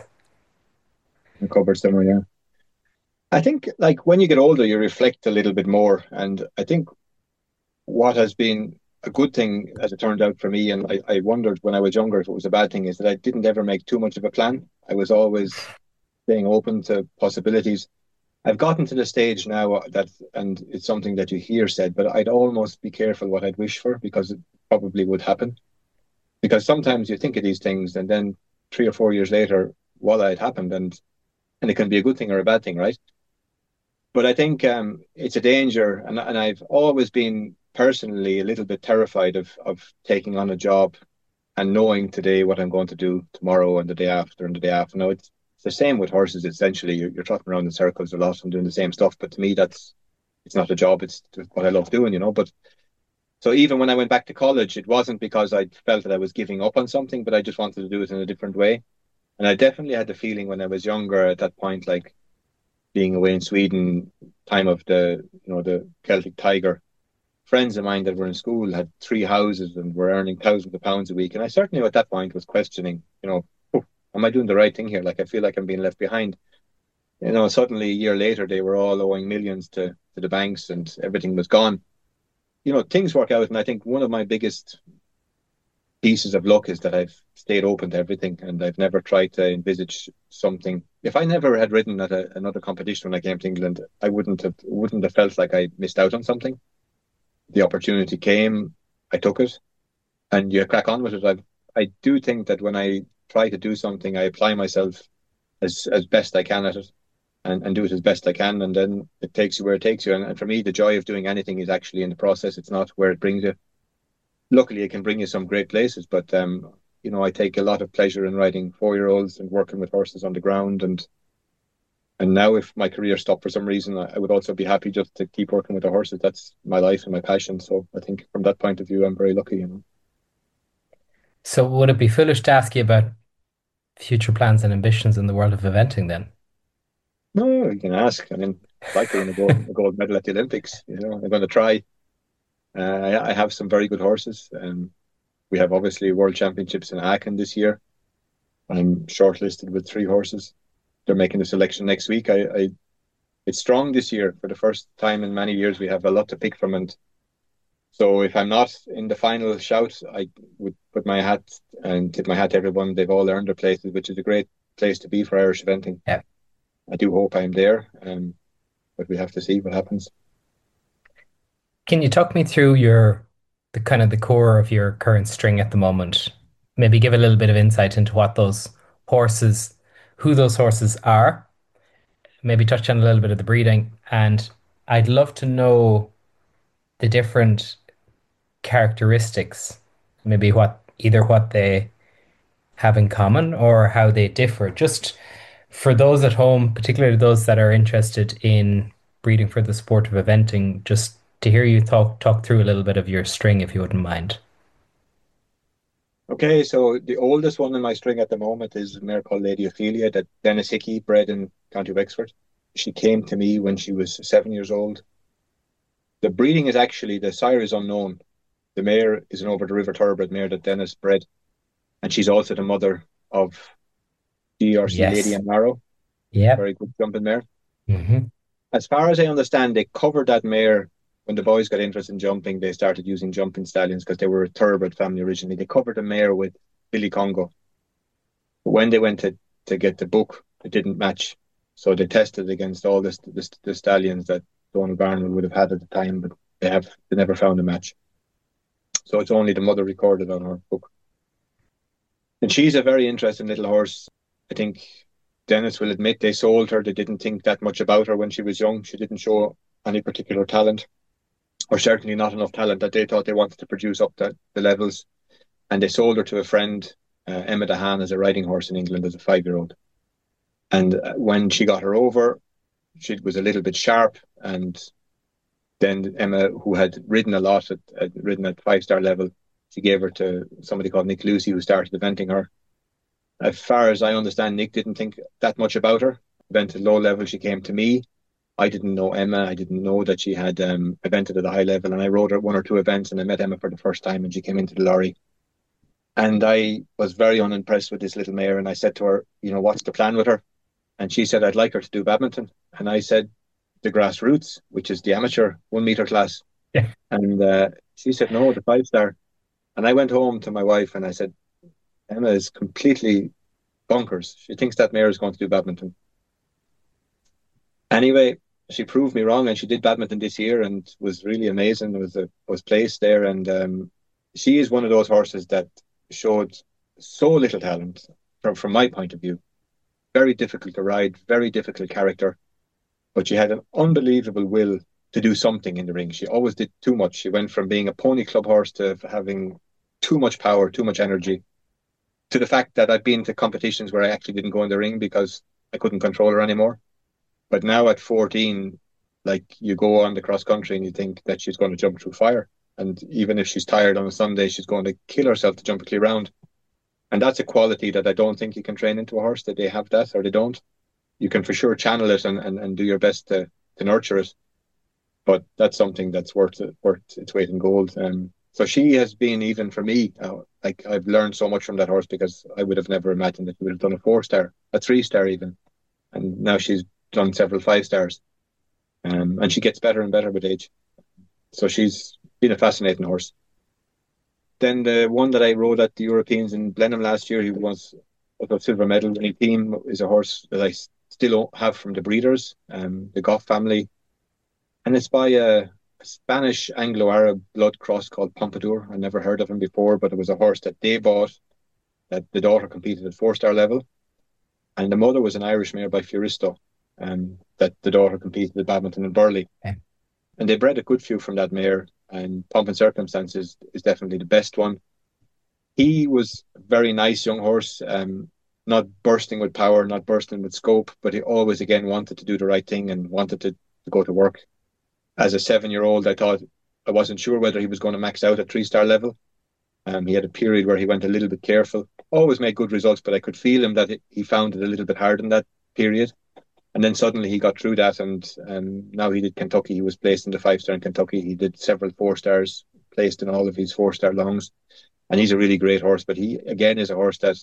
I covered somewhere. Yeah, I think like when you get older, you reflect a little bit more, and I think what has been a good thing, as it turned out for me, and I wondered when I was younger if it was a bad thing, is that I didn't ever make too much of a plan. I was always staying open to possibilities. I've gotten to the stage now that, and it's something that you hear said, but I'd almost be careful what I'd wish for because it probably would happen. Because sometimes you think of these things and then 3 or 4 years later, voila, it happened, and it can be a good thing or a bad thing, right? But I think it's a danger, and I've always been personally a little bit terrified of taking on a job and knowing today what I'm going to do tomorrow and the day after and the day after. Now it's the same with horses. Essentially, you're talking around in circles a lot and doing the same stuff. But to me, that's it's not a job. It's what I love doing, you know. But so even when I went back to college, it wasn't because I felt that I was giving up on something, but I just wanted to do it in a different way. And I definitely had the feeling when I was younger at that point, like being away in Sweden, time of the Celtic Tiger. Friends of mine that were in school had 3 houses and were earning thousands of pounds a week. And I certainly at that point was questioning, oh, am I doing the right thing here? Like I feel like I'm being left behind. Suddenly a year later they were all owing millions to the banks and everything was gone. Things work out, and I think one of my biggest pieces of luck is that I've stayed open to everything and I've never tried to envisage something. If I never had ridden at another competition when I came to England, I wouldn't have felt like I missed out on something. The opportunity came, I took it, and you crack on with it. I do think that when I try to do something, I apply myself as best I can at it, and do it as best I can, and then it takes you where it takes you. And for me, the joy of doing anything is actually in the process. It's not where it brings you. Luckily, it can bring you some great places, but I take a lot of pleasure in riding 4-year-olds and working with horses on the ground, and now, if my career stopped for some reason, I would also be happy just to keep working with the horses. That's my life and my passion. So I think from that point of view, I'm very lucky. So would it be foolish to ask you about future plans and ambitions in the world of eventing then? No, you can ask. I mean, I'd like to win a gold medal at the Olympics. I'm going to try. I have some very good horses. We have obviously World Championships in Aachen this year. I'm shortlisted with 3 horses. They're making the selection next week. It's strong this year. For the first time in many years, we have a lot to pick from, and so if I'm not in the final shout, I would put my hat and tip my hat to everyone. They've all earned their places, which is a great place to be for Irish eventing. Yeah. I do hope I'm there, but we have to see what happens. Can you talk me through the kind of the core of your current string at the moment? Maybe give a little bit of insight into horses, who those horses are. Maybe touch on a little bit of the breeding. And I'd love to know the different characteristics, maybe what they have in common or how they differ. Just for those at home, particularly those that are interested in breeding for the sport of eventing, just to hear you talk through a little bit of your string, if you wouldn't mind. Okay, so the oldest one in my string at the moment is a mare called Lady Ophelia that Dennis Hickey bred in County Wexford. She came to me when she was 7 years old. The breeding is actually, the sire is unknown. The mare is an over the river thoroughbred mare that Dennis bred, and she's also the mother of GRC Lady Yes. Amaro, Yep. very good jumping mare. Hmm. As far as I understand, they covered that mare when the boys got interested in jumping. They started using jumping stallions because they were a thoroughbred family originally. They covered the mare with Billy Congo. But when they went to get the book, it didn't match. So they tested against all the stallions that Donald Barnwell would have had at the time, but they never found a match. So it's only the mother recorded on her book. And she's a very interesting little horse. I think Dennis will admit they sold her. They didn't think that much about her when she was young. She didn't show any particular talent, or certainly not enough talent that they thought they wanted to produce up the levels. And they sold her to a friend, Emma Dahan, as a riding horse in England as a 5-year-old. And when she got her over, she was a little bit sharp. And then Emma, who had ridden a lot, had ridden at 5-star level, she gave her to somebody called Nick Lucy, who started eventing her. As far as I understand, Nick didn't think that much about her. Evented low level, she came to me. I didn't know Emma. I didn't know that she had evented at a high level. And I rode her at 1 or 2 events, and I met Emma for the first time, and she came into the lorry. And I was very unimpressed with this little mare. And I said to her, what's the plan with her? And she said, I'd like her to do badminton. And I said, the grassroots, which is the amateur 1 meter class. Yeah. And She said, no, the 5 star. And I went home to my wife and I said, Emma is completely bonkers. She thinks that mare is going to do badminton. Anyway, she proved me wrong and she did badminton this year and was really amazing. Was placed there and she is one of those horses that showed so little talent from my point of view. Very difficult to ride, very difficult character, but she had an unbelievable will to do something in the ring. She always did too much. She went from being a pony club horse to having too much power, too much energy, to the fact that I've been to competitions where I actually didn't go in the ring because I couldn't control her anymore. But now at 14, like you go on the cross country and you think that she's going to jump through fire. And even if she's tired on a Sunday, she's going to kill herself to jump a clear round. And that's a quality that I don't think you can train into a horse, that they have that or they don't. You can for sure channel it and do your best to nurture it. But that's something that's worth its weight in gold. So she has been, even for me, like I've learned so much from that horse because I would have never imagined that she would have done a 4 star, a 3 star even. And now she's done several 5 stars. And she gets better and better with age. So she's been a fascinating horse. Then the one that I rode at the Europeans in Blenheim last year, he was a silver medal winning team, is a horse that I still have from the breeders, the Goff family. And it's by a Spanish Anglo-Arab blood cross called Pompadour. I never heard of him before, but it was a horse that they bought, that the daughter competed at 4 star level. And the mother was an Irish mare by Fioristo, that the daughter competed at badminton in Burley. Okay. And they bred a good few from that mare, and Pomp and Circumstances is definitely the best one. He was a very nice young horse, not bursting with power, not bursting with scope, but he always again wanted to do the right thing and wanted to go to work. As a 7-year-old, I wasn't sure whether he was going to max out at 3 star level. He had a period where he went a little bit careful, always made good results, but I could feel him that he found it a little bit hard in that period. And then suddenly he got through that, and now he did Kentucky. He was placed in the 5 star in Kentucky. He did several 4 stars, placed in all of his 4 star longs, and he's a really great horse. But he again is a horse that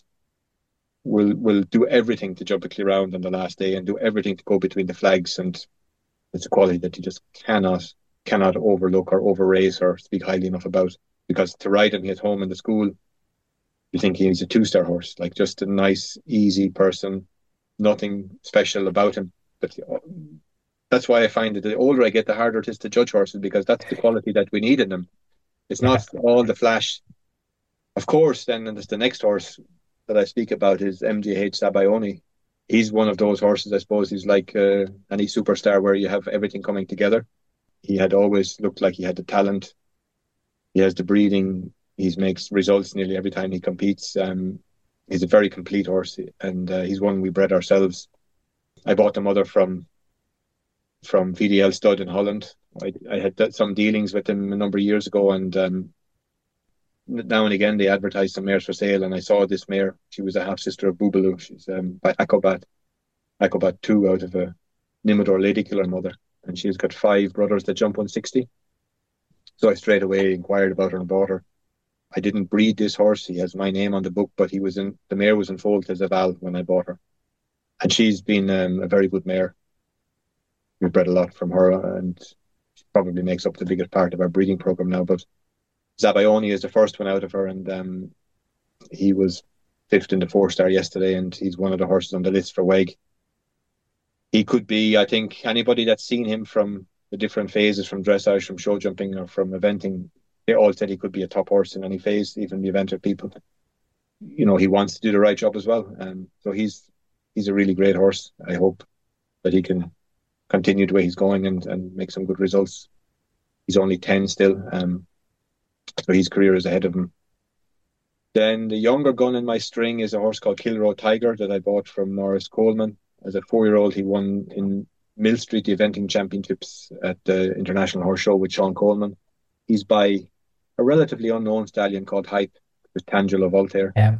will do everything to jump a clear round on the last day and do everything to go between the flags. And it's a quality that you just cannot overlook or overraise or speak highly enough about. Because to ride him at home in the school, you think he's a 2 star horse, like just a nice, easy person, nothing special about him. But that's why I find that the older I get, the harder it is to judge horses, because that's the quality that we need in them. It's Yeah. not all the flash. Of course, then there's the next horse that I speak about is MGH Sabayoni. He's one of those horses, I suppose. He's like any superstar where you have everything coming together. He had always looked like he had the talent. He has the breeding. He makes results nearly every time he competes. He's a very complete horse, and he's one we bred ourselves. I bought the mother from VDL Stud in Holland. I had some dealings with him a number of years ago, and now and again they advertised some mares for sale, and I saw this mare. She was a half sister of Boobaloo. She's by Acobat 2 out of a Nimodor Lady Killer mother, and she's got 5 brothers that jump 160. So I straight away inquired about her and bought her. I didn't breed this horse. He has my name on the book, but the mare was in foal as a Val when I bought her. And she's been a very good mare. We've bred a lot from her, and she probably makes up the biggest part of our breeding program now. But Zabayoni is the first one out of her, and he was fifth in the 4 star yesterday, and he's one of the horses on the list for WEG. He could be, I think, anybody that's seen him from the different phases, from dressage, from show jumping, or from eventing, they all said he could be a top horse in any phase, even the eventer people. He wants to do the right job as well. So he's a really great horse. I hope that he can continue the way he's going and make some good results. He's only 10 still, so his career is ahead of him. Then the younger gun in my string is a horse called Kilroe Tiger that I bought from Maurice Coleman. As a 4-year-old, he won in Mill Street the eventing championships at the International Horse Show with Sean Coleman. He's by a relatively unknown stallion called Hype with Tangelo Voltaire. Yeah.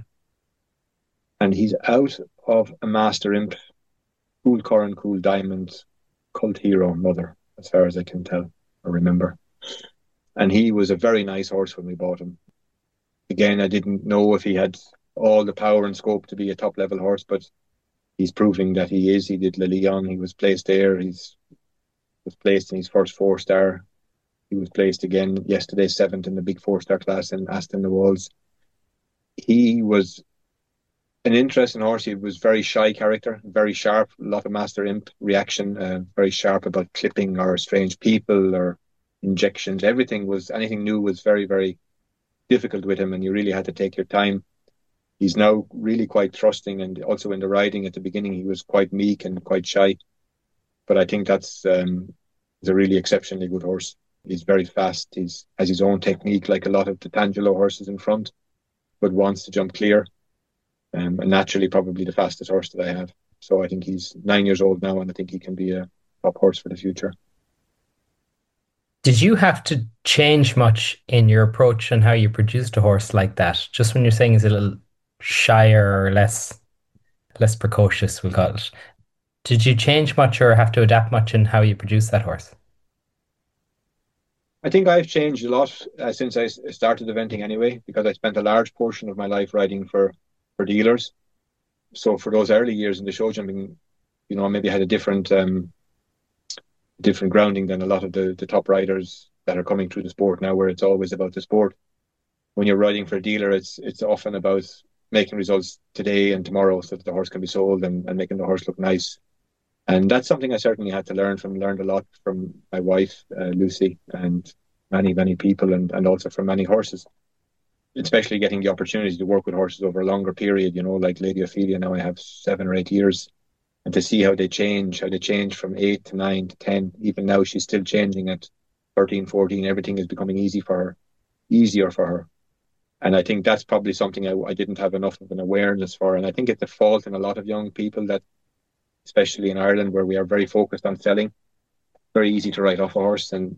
And he's out of a Master Imp, Cool Curran, Cool Diamond, Cult Hero mother, as far as I can tell or remember. And he was a very nice horse when we bought him. Again, I didn't know if he had all the power and scope to be a top level horse, but he's proving that he is. He did Le Lion, he was placed there, was placed in his first 4 star. He was placed again yesterday, seventh in the big four-star class in Aston the Walls. He was an interesting horse. He was very shy character, very sharp, a lot of master imp reaction, very sharp about clipping or strange people or injections. Anything new was very, very difficult with him, and you really had to take your time. He's now really quite trusting, and also in the riding at the beginning, he was quite meek and quite shy. But I think he's a really exceptionally good horse. He's very fast. He's has his own technique, like a lot of the Tangelo horses in front, but wants to jump clear. And naturally, probably the fastest horse that I have. So I think he's 9 years old now, and I think he can be a top horse for the future. Did you have to change much in your approach and how you produced a horse like that? Just when you're saying he's a little shyer or less precocious, we'll call it. Did you change much or have to adapt much in how you produce that horse? I think I've changed a lot since I started eventing anyway, because I spent a large portion of my life riding for dealers. So for those early years in the show jumping, maybe I had a different grounding than a lot of the top riders that are coming through the sport now, where it's always about the sport. When you're riding for a dealer, it's often about making results today and tomorrow so that the horse can be sold and making the horse look nice. And that's something I certainly had to learned a lot from my wife, Lucy, and many, many people, and also from many horses, especially getting the opportunity to work with horses over a longer period, like Lady Ophelia. Now I have 7 or 8 years, and to see how they change from 8 to 9 to 10. Even now, she's still changing at 13, 14. Everything is becoming easier for her. And I think that's probably something I didn't have enough of an awareness for. And I think it's a fault in a lot of young people that, especially in Ireland, where we are very focused on selling, very easy to write off a horse. And,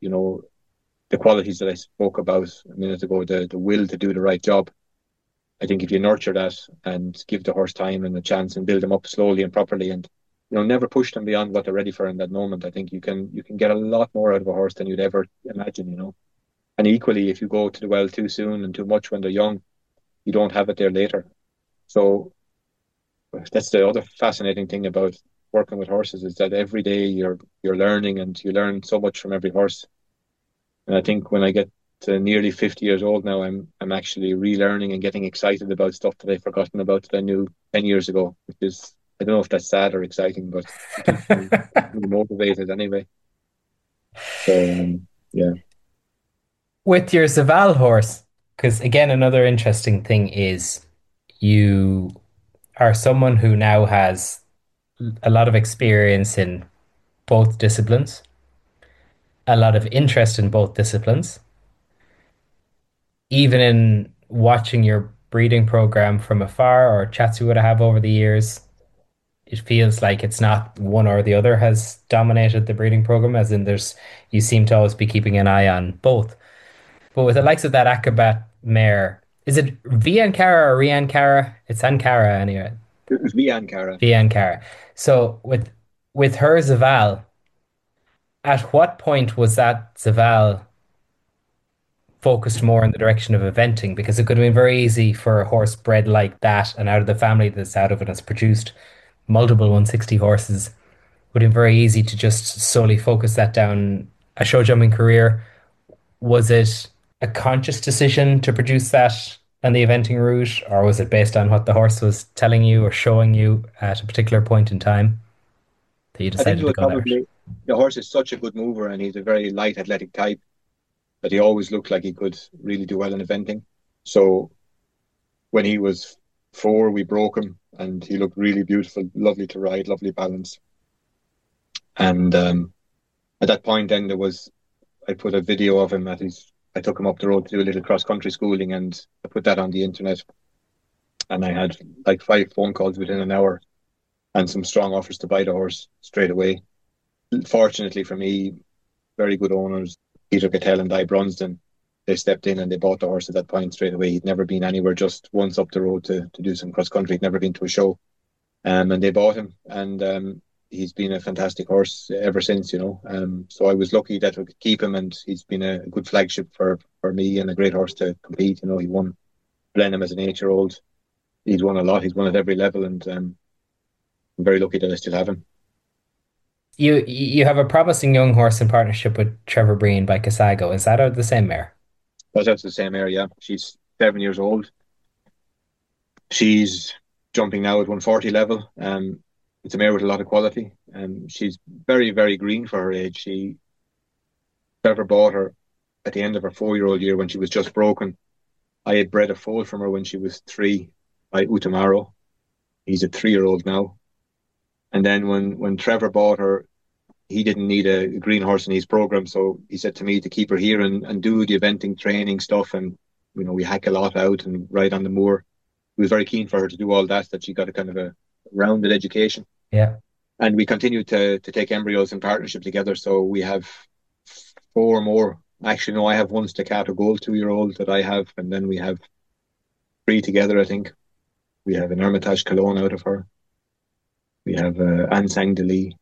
the qualities that I spoke about a minute ago, the will to do the right job. I think if you nurture that and give the horse time and a chance and build them up slowly and properly, and never push them beyond what they're ready for in that moment, I think you can get a lot more out of a horse than you'd ever imagine. And equally, if you go to the well too soon and too much when they're young, you don't have it there later. So that's the other fascinating thing about working with horses, is that every day you're learning, and you learn so much from every horse. And I think when I get to nearly 50 years old now, I'm actually relearning and getting excited about stuff that I've forgotten about that I knew 10 years ago, which is, I don't know if that's sad or exciting, but it keeps me motivated anyway. So, yeah. With your Zaval horse, because again, another interesting thing is you are someone who now has a lot of experience in both disciplines, a lot of interest in both disciplines, even in watching your breeding program from afar or chats you would have over the years, it feels like it's not one or the other has dominated the breeding program, as in you seem to always be keeping an eye on both. But with the likes of that Acrobat mare, is it V Ankara or Re Ankara? It's Ankara anyway. It was me, Ankara. V Ankara. So with her Zaval, at what point was that Zaval focused more in the direction of eventing? Because it could have been very easy for a horse bred like that and out of the family that's out of it has produced multiple 160 horses. Would have been very easy to just solely focus that down a show jumping career. Was it a conscious decision to produce that and the eventing route, or was it based on what the horse was telling you or showing you at a particular point in time that you I think decided it to was go that route? probably the horse is such a good mover, and he's a very light athletic type that he always looked like he could really do well in eventing. So when he was 4, we broke him, and he looked really beautiful, lovely to ride, lovely balance. And at that point, then I put a video of him I took him up the road to do a little cross country schooling, and I put that on the internet. And I had like 5 phone calls within an hour, and some strong offers to buy the horse straight away. Fortunately for me, very good owners, Peter Gattell and Di Brunsden, they stepped in and they bought the horse at that point straight away. He'd never been anywhere, just once up the road to do some cross country. He'd never been to a show. And they bought him, and he's been a fantastic horse ever since. So I was lucky that we could keep him, and he's been a good flagship for me and a great horse to compete. He won Blenheim as an 8-year-old. He's won a lot. He's won at every level, and I'm very lucky that I still have him. You have a promising young horse in partnership with Trevor Breen by Casago. Is that out of the same mare? But that's the same area. She's 7 years old. She's jumping now at 140 level. It's a mare with a lot of quality. She's very, very green for her age. Trevor bought her at the end of her 4 year old year when she was just broken. I had bred a foal from her when she was three by Utamaro. He's a 3 year old now. And then when Trevor bought her, he didn't need a green horse in his program, so he said to me to keep her here and do the eventing training stuff, and we hack a lot out and ride on the moor. He was very keen for her to do all that, that she got a kind of a rounded education. Yeah. And we continued to take embryos in partnership together. So we have four more. Actually, no, I have one Staccato Gold 2 year old that I have, and then we have three together, I think. We have an Hermitage Cologne out of her. We have Ansang Deli,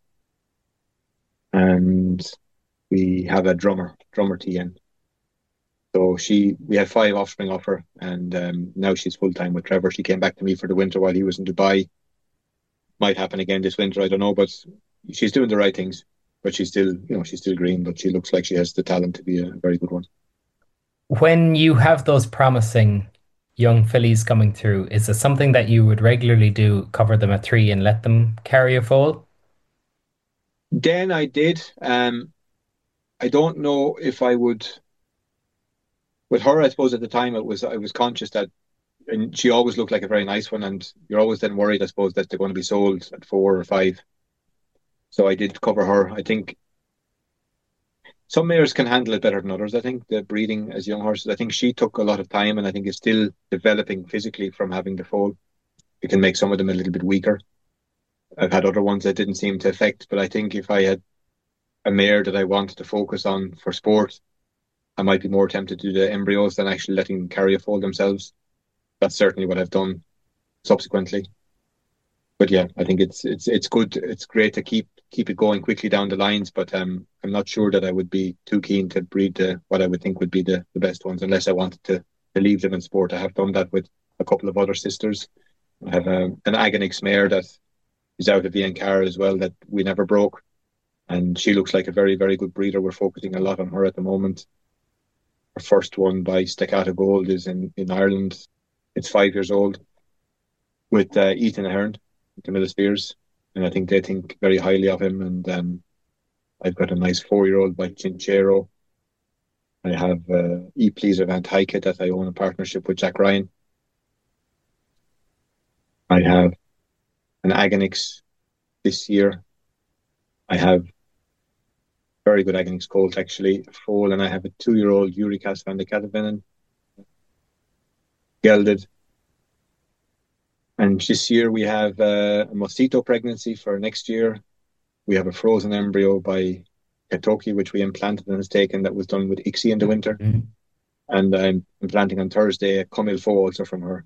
and we have a drummer TN. So we had five offspring off her, and now she's full time with Trevor. She came back to me for the winter while he was in Dubai. Might happen again this winter, I don't know, but she's doing the right things. But she's still green, but she looks like she has the talent to be a very good one. When you have those promising young fillies coming through, is it something that you would regularly do, cover them at three and let them carry a foal? Then I did. I don't know if I would with her. I suppose at the time I was conscious that, and she always looked like a very nice one, and you're always then worried, I suppose, that they're going to be sold at 4 or 5. So I did cover her. I think some mares can handle it better than others. I think the breeding as young horses, I think she took a lot of time, and I think it's still developing physically from having the foal. It can make some of them a little bit weaker. I've had other ones that didn't seem to affect, but I think if I had a mare that I wanted to focus on for sport, I might be more tempted to do the embryos than actually letting them carry a foal themselves. That's certainly what I've done subsequently. But yeah, I think it's good. It's great to keep it going quickly down the lines. But I'm not sure that I would be too keen to breed what I would think would be the best ones, unless I wanted to leave them in sport. I have done that with a couple of other sisters. I have an Agonix mare that is out of Viancara as well that we never broke, and she looks like a very, very good breeder. We're focusing a lot on her at the moment. Our first one by Staccato Gold is in Ireland. It's 5 years old with Ethan Ahern, Camilla Spears, and I think they think very highly of him. And I've got a nice 4 year old by Chinchero. I have E Pleaser Van Heike that I own in partnership with Jack Ryan. I have an Agonix this year. I have very good Agonix colt actually, a foal, and I have a 2 year old Uricas Van de Katevenen gelded. And this year we have a Mosquito pregnancy for next year. We have a frozen embryo by Katoki, which we implanted and has taken, that was done with ICSI in the winter. Mhm. And I'm implanting on Thursday a Comil Fo also from her.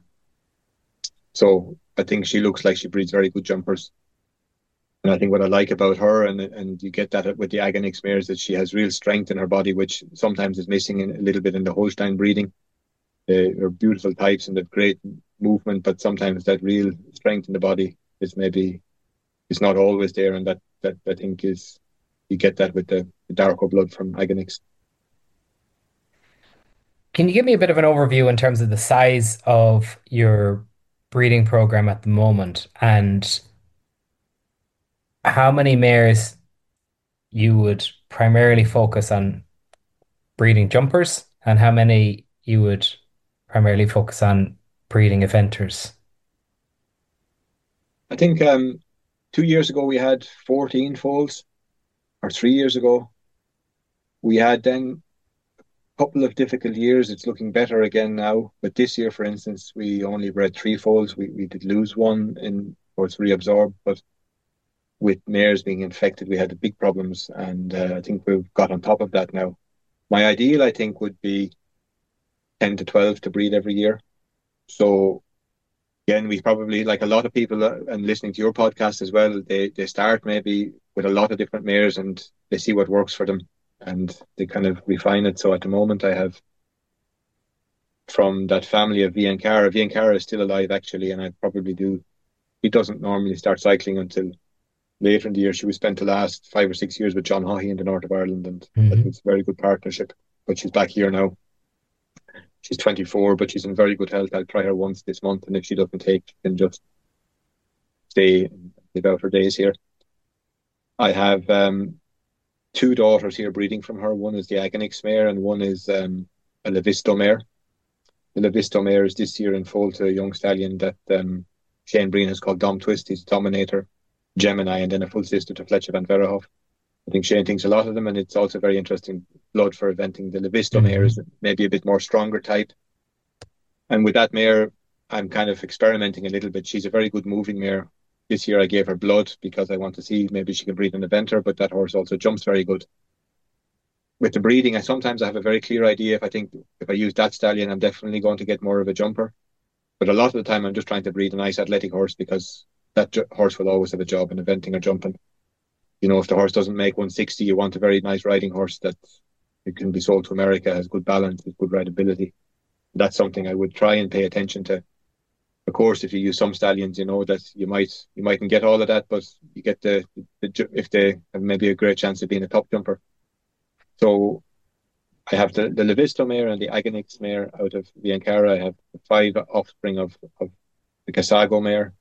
So I think she looks like she breeds very good jumpers. And I think what I like about her, and you get that with the Agonix mares, that she has real strength in her body, which sometimes is missing a little bit in the Holstein breeding. They're beautiful types and they've great movement, but sometimes that real strength in the body is not always there, and that I think is you get that with the darker blood from Agonix. Can you give me a bit of an overview in terms of the size of your breeding program at the moment and how many mares you would primarily focus on breeding jumpers and how many you would primarily focus on breeding eventers? I think 2 years ago we had 14 foals, or 3 years ago. We had then a couple of difficult years. It's looking better again now. But this year, for instance, we only bred three foals. We did lose one in or it's reabsorbed, but with mares being infected, we had the big problems. And I think we've got on top of that now. My ideal, I think, would be 10 to 12 to breed every year. So again, we probably, like a lot of people and listening to your podcast as well, they start maybe with a lot of different mares and they see what works for them and they kind of refine it. So at the moment, I have from that family of Viancara. Viancara is still alive actually, and I probably do. He doesn't normally start cycling until later in the year, she was spent the last 5 or 6 years with John Haughey in the north of Ireland, and that Hmm. was a very good partnership. But she's back here now. She's 24, but she's in very good health. I'll try her once this month, and if she doesn't take, she can just stay and live out her days here. I have two daughters here breeding from her. One is the Agonix mare, and one is a Levisto mare. The Levisto mare is this year in foal to a young stallion that Shane Breen has called Dom Twist. He's a Dominator, Gemini, and then a full sister to Fletcher Van Verhoef. I think Shane thinks a lot of them, and it's also very interesting blood for eventing. The Levisto mare is Hmm. maybe a bit more stronger type. And with that mare, I'm kind of experimenting a little bit. She's a very good moving mare. This year I gave her blood because I want to see maybe she can breed an eventer, but that horse also jumps very good. With the breeding, I sometimes have a very clear idea. If I think if I use that stallion, I'm definitely going to get more of a jumper. But a lot of the time, I'm just trying to breed a nice athletic horse because that horse will always have a job in eventing or jumping. If the horse doesn't make 160, you want a very nice riding horse that it can be sold to America, has good balance, has good rideability. That's something I would try and pay attention to. Of course, if you use some stallions, you know that you mightn't get all of that, but you get if they have maybe a great chance of being a top jumper. So I have the Levisto mare and the Agonix mare out of the Ankara. I have the five offspring of the Casago mare.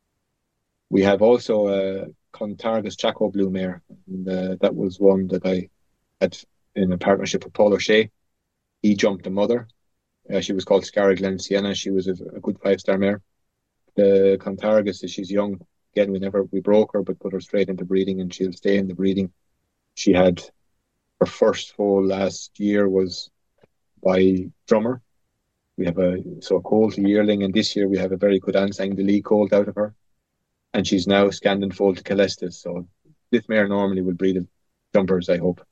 We have also a Contargus Chaco Blue mare, and that was one that I had in a partnership with Paul O'Shea. He jumped a mother. She was called Scarra Glen Sienna. She was a good 5-star mare. The Contargus, she's young. Again, we broke her, but put her straight into breeding, and she'll stay in the breeding. She had her first foal last year was by Drummer. We have a colt yearling, and this year we have a very good Ansang the Lee colt out of her, and she's now scanned and foaled to Calestis. So this mare normally will breed jumpers, I hope.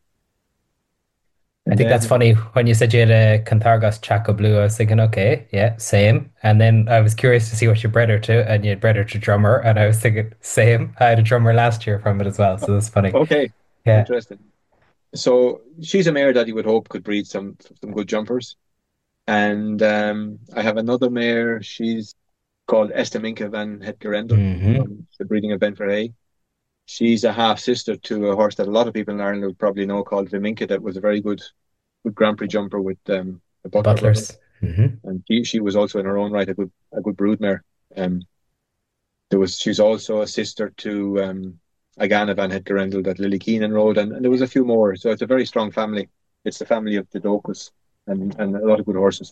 I And think that's then funny. When you said you had a Canthargos Chaco Blue, I was thinking, okay, yeah, same. And then I was curious to see what you bred her to, and you had bred her to drummer, and I was thinking, same. I had a drummer last year from it as well, so that's funny. okay, Yeah. interesting. So she's a mare that you would hope could breed some good jumpers. And I have another mare. She's called Estaminka van Het Gerendel Hmm. from the breeding of Ben Verhey. She's a half sister to a horse that a lot of people in Ireland would probably know called Viminka, that was a very good Grand Prix jumper with the The Butler brothers. Butlers. Hmm. And she was also in her own right a good broodmare. Um, she's also a sister to Agana van Het Gerendel that Lily Keenan rode, and there was a few more. So it's a very strong family. It's the family of the Docus and a lot of good horses.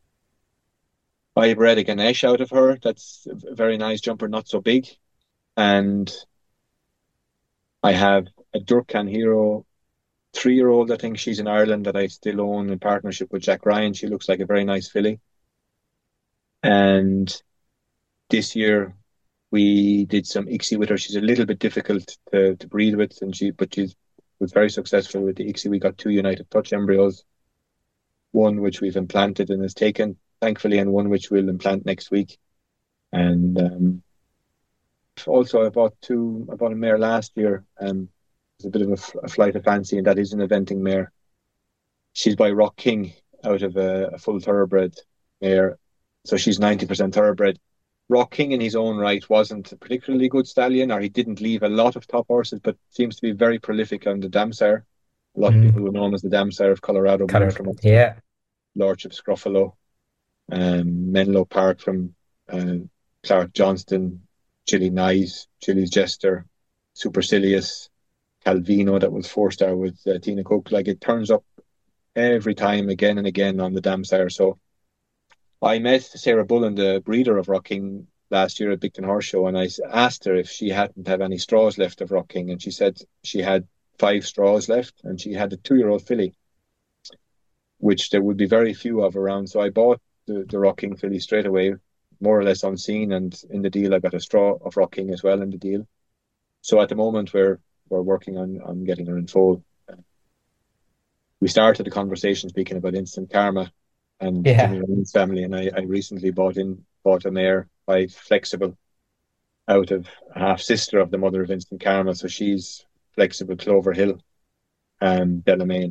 I bred a Ganesh out of her. That's a very nice jumper, not so big. And I have a Durkan Hero 3-year-old. I think she's in Ireland that I still own in partnership with Jack Ryan. She looks like a very nice filly. And this year we did some ICSI with her. She's a little bit difficult to breed with, but she was very successful with the ICSI. We got two United Touch embryos, one which we've implanted and has taken, thankfully, and one which we'll implant next week. And also, I bought a mare last year. It's a bit of a flight of fancy, and that is an eventing mare. She's by Rock King out of a full thoroughbred mare. So she's 90% thoroughbred. Rock King in his own right wasn't a particularly good stallion, or he didn't leave a lot of top horses, but seems to be very prolific on the Damsire. A lot of Mm. people will know him as the Damsire of Colorado Blue Colored. from Ulster, Yeah. Lordship Scruffalo, Menlo Park from uh, Clark Johnston, Chili Nice, Chili's Jester, Supercilious, Calvino, that was 4-star with Tina Cook. Like, it turns up every time, again and again, on the Damsire. So I met Sarah Bullen, the breeder of Rock King, last year at Bicton Horse Show, and I asked her if she hadn't have any straws left of Rock King, and she said she had 5 straws left, and she had a 2-year-old filly, which there would be very few of around. So I bought the Rock King filly straight away, more or less unseen, and in the deal I got a straw of Rock King as well in the deal. So at the moment we're working on getting her in foal. We started the conversation speaking about instant karma and Yeah. Jimmy Ryan's family, and I recently bought a mare by Flexible out of a half sister of the mother of instant karma, so she's Flexible Clover Hill and Delamain,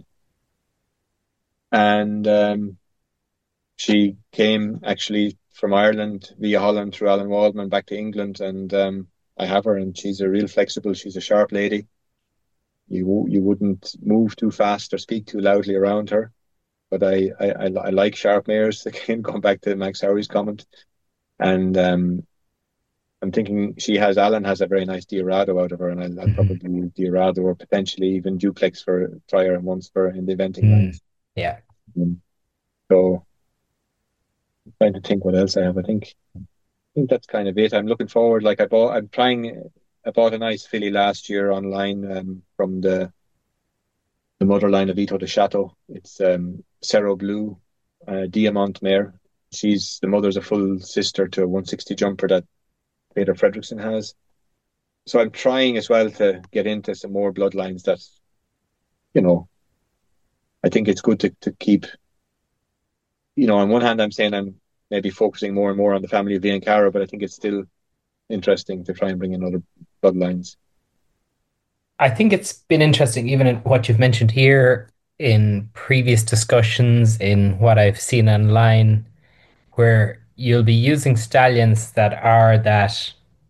and she came actually from Ireland via Holland through Alan Waldman back to England, and I have her, and she's a real flexible. She's a sharp lady. You wouldn't move too fast or speak too loudly around her. But I like sharp mares. Again, going back to Max Hourie's comment, and I'm thinking Alan has a very nice Diorado out of her, and I'll Mhm. probably use Diorado or potentially even Duplex for try her once for in the eventing Mm. lines. Yeah. Mm. So trying to think what else I have. I think that's kind of it. I'm looking forward. Like I bought a nice filly last year online from the mother line of Ito de Chateau. It's Cerro Blue, Diamant mare. She's the mother's a full sister to a 160 jumper that Peter Fredrickson has. So I'm trying as well to get into some more bloodlines that, you know, I think it's good to keep, on one hand, I'm saying I'm maybe focusing more and more on the family of Viancaro, but I think it's still interesting to try and bring in other bloodlines. I think it's been interesting, even in what you've mentioned here, in previous discussions, in what I've seen online, where you'll be using stallions that are that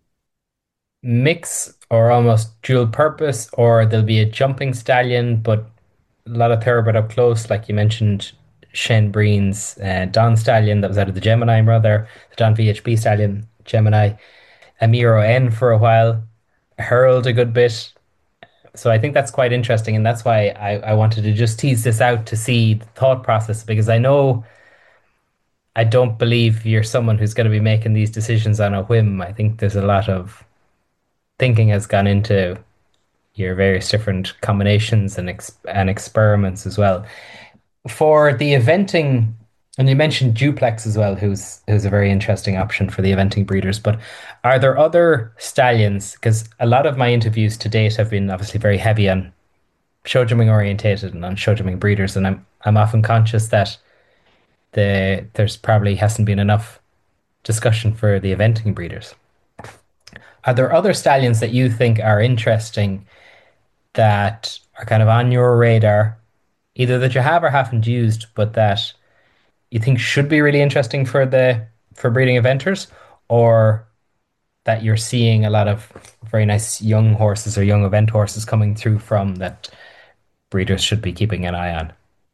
mix or almost dual purpose, or there'll be a jumping stallion, but a lot of thoroughbred up close, like you mentioned, Shane Breen's Don Stallion that was out of the Gemini brother, the Don VHP Stallion, Gemini, Amiro N for a while, Herald a good bit. So I think that's quite interesting, and that's why I wanted to just tease this out to see the thought process because I know I don't believe you're someone who's going to be making these decisions on a whim. I think there's a lot of thinking has gone into your various different combinations and experiments as well. For the eventing, and you mentioned Duplex as well, who's a very interesting option for the eventing breeders. But are there other stallions? Because a lot of my interviews to date have been obviously very heavy on show jumping orientated and on show jumping breeders, and I'm often conscious that there's probably hasn't been enough discussion for the eventing breeders. Are there other stallions that you think are interesting that are kind of on your radar, either that you have or haven't used, but that you think should be really interesting for the for breeding eventers, or that you're seeing a lot of very nice young horses or young event horses coming through from that breeders should be keeping an eye on?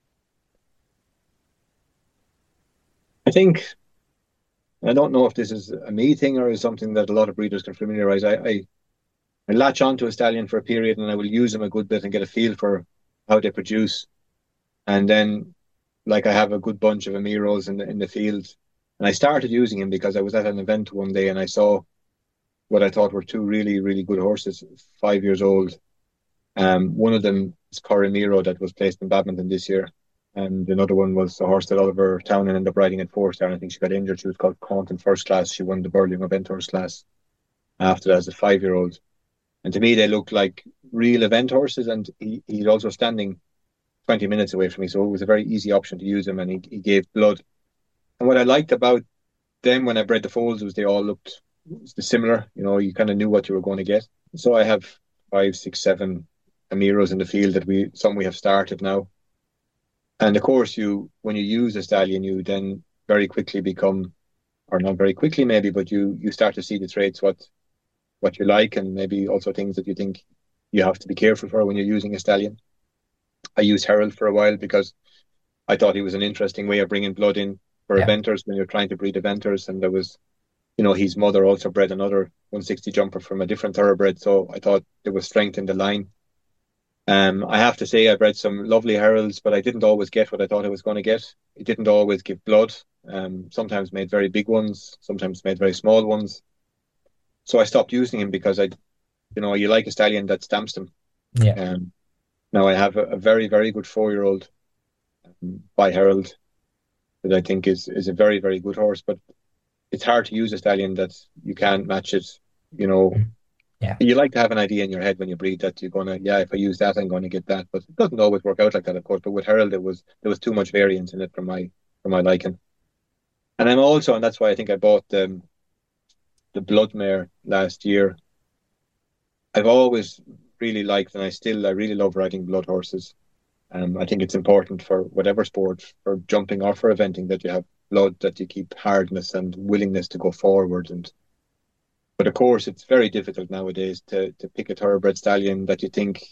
I think I don't know if this is a me thing or is something that a lot of breeders can familiarize. I latch onto a stallion for a period and I will use them a good bit and get a feel for how they produce. And then, like, I have a good bunch of Amiros in the field. And I started using him because I was at an event one day and I saw what I thought were two really, really good horses, 5 years old. One of them is Coramiro that was placed in badminton this year. And another one was a horse that Oliver Townend ended up riding at 4 star. And I think she got injured. She was called Compton First Class. She won the Burling Event Horse class after that as a 5 year old. And to me, they looked like real event horses. And he's also standing 20 minutes away from me. So it was a very easy option to use him. And he gave blood. And what I liked about them when I bred the foals was they all looked similar. You kind of knew what you were going to get. So I have five, six, seven Amiros in the field that some we have started now. And of course, when you use a stallion, you then very quickly become, or not very quickly maybe, but you start to see the traits what you like, and maybe also things that you think you have to be careful for when you're using a stallion. I used Herald for a while because I thought he was an interesting way of bringing blood in for Yeah. eventers when you're trying to breed eventers, and there was his mother also bred another 160 jumper from a different thoroughbred, so I thought there was strength in the line. I have to say I bred some lovely Heralds, but I didn't always get what I thought I was going to get. It didn't always give blood. Sometimes made very big ones, sometimes made very small ones. So I stopped using him because you like a stallion that stamps them. Yeah. Um, Now I have a very, very good 4 year old by Herald that I think is a very, very good horse, but it's hard to use a stallion that you can't match it. You know, Mm. Yeah. you like to have an idea in your head when you breed that you're gonna, yeah, if I use that, I'm going to get that. But it doesn't always work out like that, of course. But with Herald, there was too much variance in it for my liking. And and that's why I think I bought the Bloodmare last year. I've always really liked, and I really love riding blood horses. I think it's important for whatever sport, for jumping or for eventing, that you have blood, that you keep hardness and willingness to go forward. And But of course, it's very difficult nowadays to pick a thoroughbred stallion that you think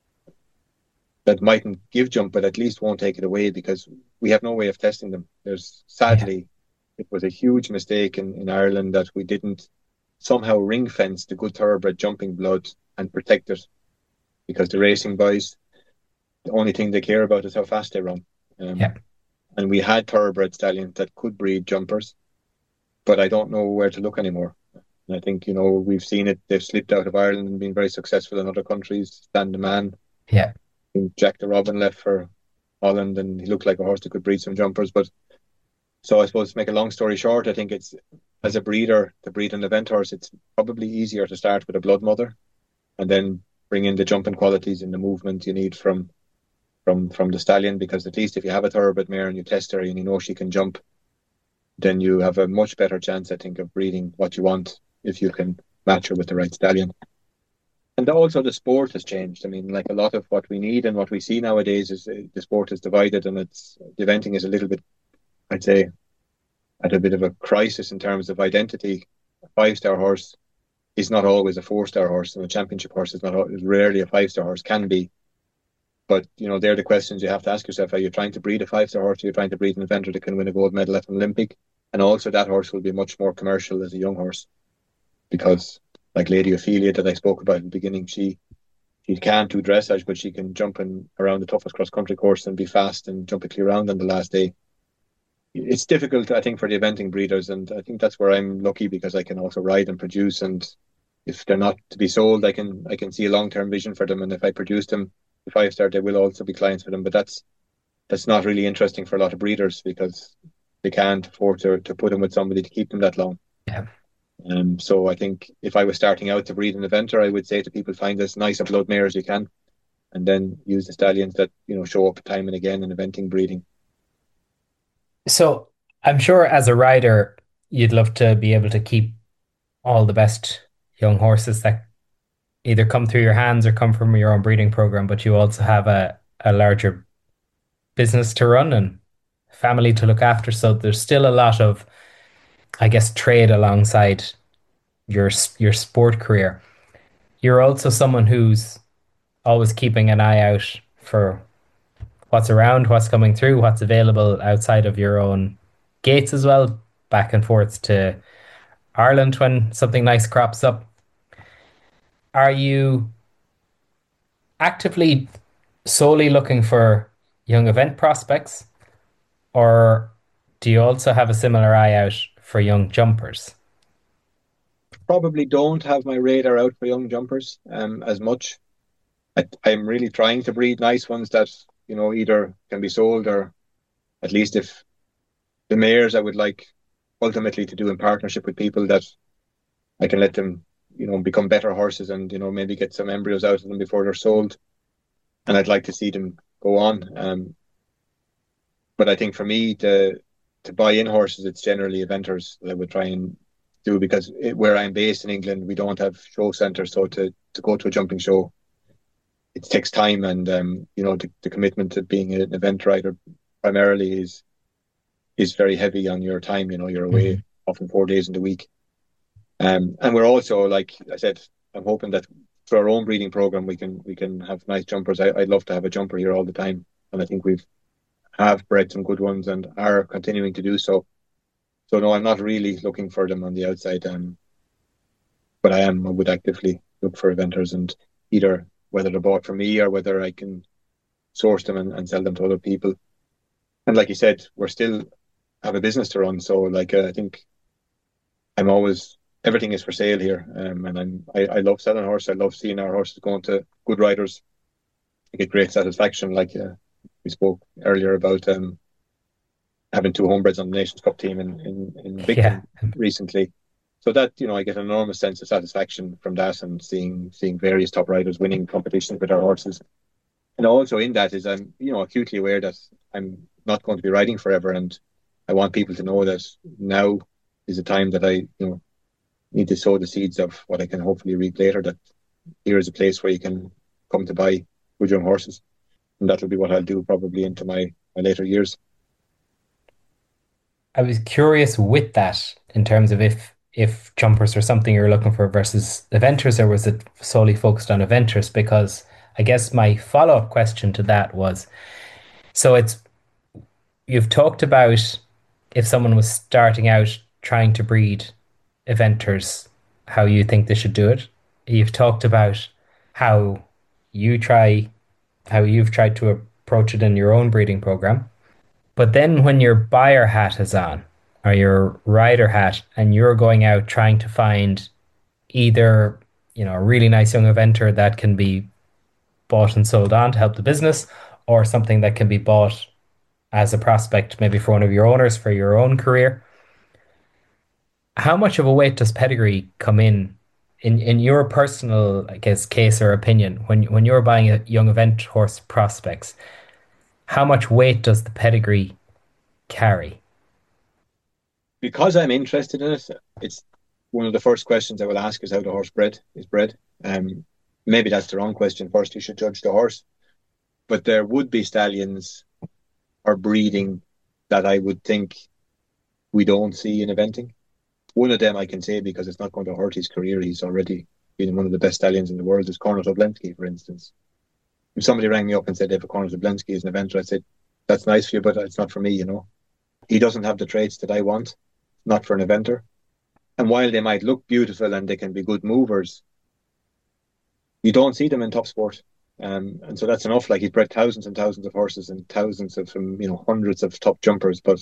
that mightn't give jump, but at least won't take it away because we have no way of testing them. There's Yeah, sadly, it was a huge mistake in Ireland that we didn't somehow ring fence the good thoroughbred jumping blood and protect it because the racing boys, the only thing they care about is how fast they run. yeah, Um, and we had thoroughbred stallions that could breed jumpers, but I don't know where to look anymore. And I think, we've seen it. They've slipped out of Ireland and been very successful in other countries. Stan the Man, yeah, I think Jack the Robin left for Holland and he looked like a horse that could breed some jumpers. But so I suppose to make a long story short, I think it's as a breeder to breed an event horse, it's probably easier to start with a blood mother and then bring in the jumping qualities and the movement you need from the stallion because at least if you have a thoroughbred mare and you test her and you know she can jump, then you have a much better chance, I think, of breeding what you want if you can match her with the right stallion. And also the sport has changed. I mean, like a lot of what we need and what we see nowadays is the sport is divided and the eventing is a little bit, I'd say, at a bit of a crisis in terms of identity. A five-star horse is not always a four-star horse, and a championship horse is rarely a five-star horse. Can be, but they're the questions you have to ask yourself: are you trying to breed a five-star horse? Are you trying to breed an eventer that can win a gold medal at an Olympic? And also, that horse will be much more commercial as a young horse because, like Lady Ophelia that I spoke about in the beginning, she can't do dressage, but she can jump in around the toughest cross country course and be fast and jump a clear round on the last day. It's difficult, I think, for the eventing breeders, and I think that's where I'm lucky because I can also ride and produce. And if they're not to be sold, I can see a long term vision for them. And if I produce them, the five star, they will also be clients for them. But that's not really interesting for a lot of breeders because they can't afford to put them with somebody to keep them that long. yeah. So I think if I was starting out to breed an eventer, I would say to people, find as nice a blood mare as you can, and then use the stallions that show up time and again in eventing breeding. So I'm sure as a rider, you'd love to be able to keep all the best young horses that either come through your hands or come from your own breeding program, but you also have a larger business to run and family to look after. So there's still a lot of, I guess, trade alongside your sport career. You're also someone who's always keeping an eye out for what's around, what's coming through, what's available outside of your own gates as well, back and forth to Ireland when something nice crops up. Are you actively solely looking for young event prospects, or do you also have a similar eye out for young jumpers? Probably don't have my radar out for young jumpers as much. I'm really trying to breed nice ones that either can be sold or at least if the mares I would like ultimately to do in partnership with people that I can let them become better horses and maybe get some embryos out of them before they're sold. And I'd like to see them go on. But I think for me to buy in horses, it's generally eventers that I would try and do because where I'm based in England, we don't have show centres. So to go to a jumping show, it takes time, and the commitment to being an event rider primarily is very heavy on your time. You're away Mhm. often 4 days in the week, and we're also, like I said, I'm hoping that through our own breeding program we can have nice jumpers. I'd love to have a jumper here all the time, and I think we've have bred some good ones and are continuing to do so. So no, I'm not really looking for them on the outside, but I would actively look for eventers and either whether they're bought from me or whether I can source them and sell them to other people. And like you said, we're still have a business to run. So like I think I'm always everything is for sale here, and I love selling horses. I love seeing our horses going to good riders. I get great satisfaction. Like we spoke earlier about having two homebreds on the Nations Cup team in Yeah, Bicton recently. So that I get an enormous sense of satisfaction from that and seeing various top riders winning competitions with our horses. And also in that is I'm acutely aware that I'm not going to be riding forever, and I want people to know that now is the time that I need to sow the seeds of what I can hopefully reap later. That here is a place where you can come to buy good young horses, and that'll be what I'll do probably into my later years. I was curious with that in terms of if jumpers were something you're looking for versus eventers, or was it solely focused on eventers? Because I guess my follow-up question to that was, so it's you've talked about if someone was starting out trying to breed eventers, how you think they should do it. You've talked about how you try, how you've tried to approach it in your own breeding program. But then when your buyer hat is on, or your rider hat, and you're going out trying to find either, a really nice young eventer that can be bought and sold on to help the business, or something that can be bought as a prospect, maybe for one of your owners for your own career. How much of a weight does pedigree come in your personal, I guess, case or opinion when you're buying a young event horse prospects? How much weight does the pedigree carry? Because I'm interested in it, it's one of the first questions I will ask is how the horse is bred. Maybe that's the wrong question. First, you should judge the horse. But there would be stallions or breeding that I would think we don't see in eventing. One of them I can say because it's not going to hurt his career. He's already been one of the best stallions in the world. Is Cornet Oblensky, for instance. If somebody rang me up and said if Cornet Oblensky is an eventer, I'd say that's nice for you, but it's not for me. He doesn't have the traits that I want. Not for an eventer. And while they might look beautiful and they can be good movers, you don't see them in top sport. And so that's enough. Like he's bred thousands and thousands of horses and thousands of hundreds of top jumpers, but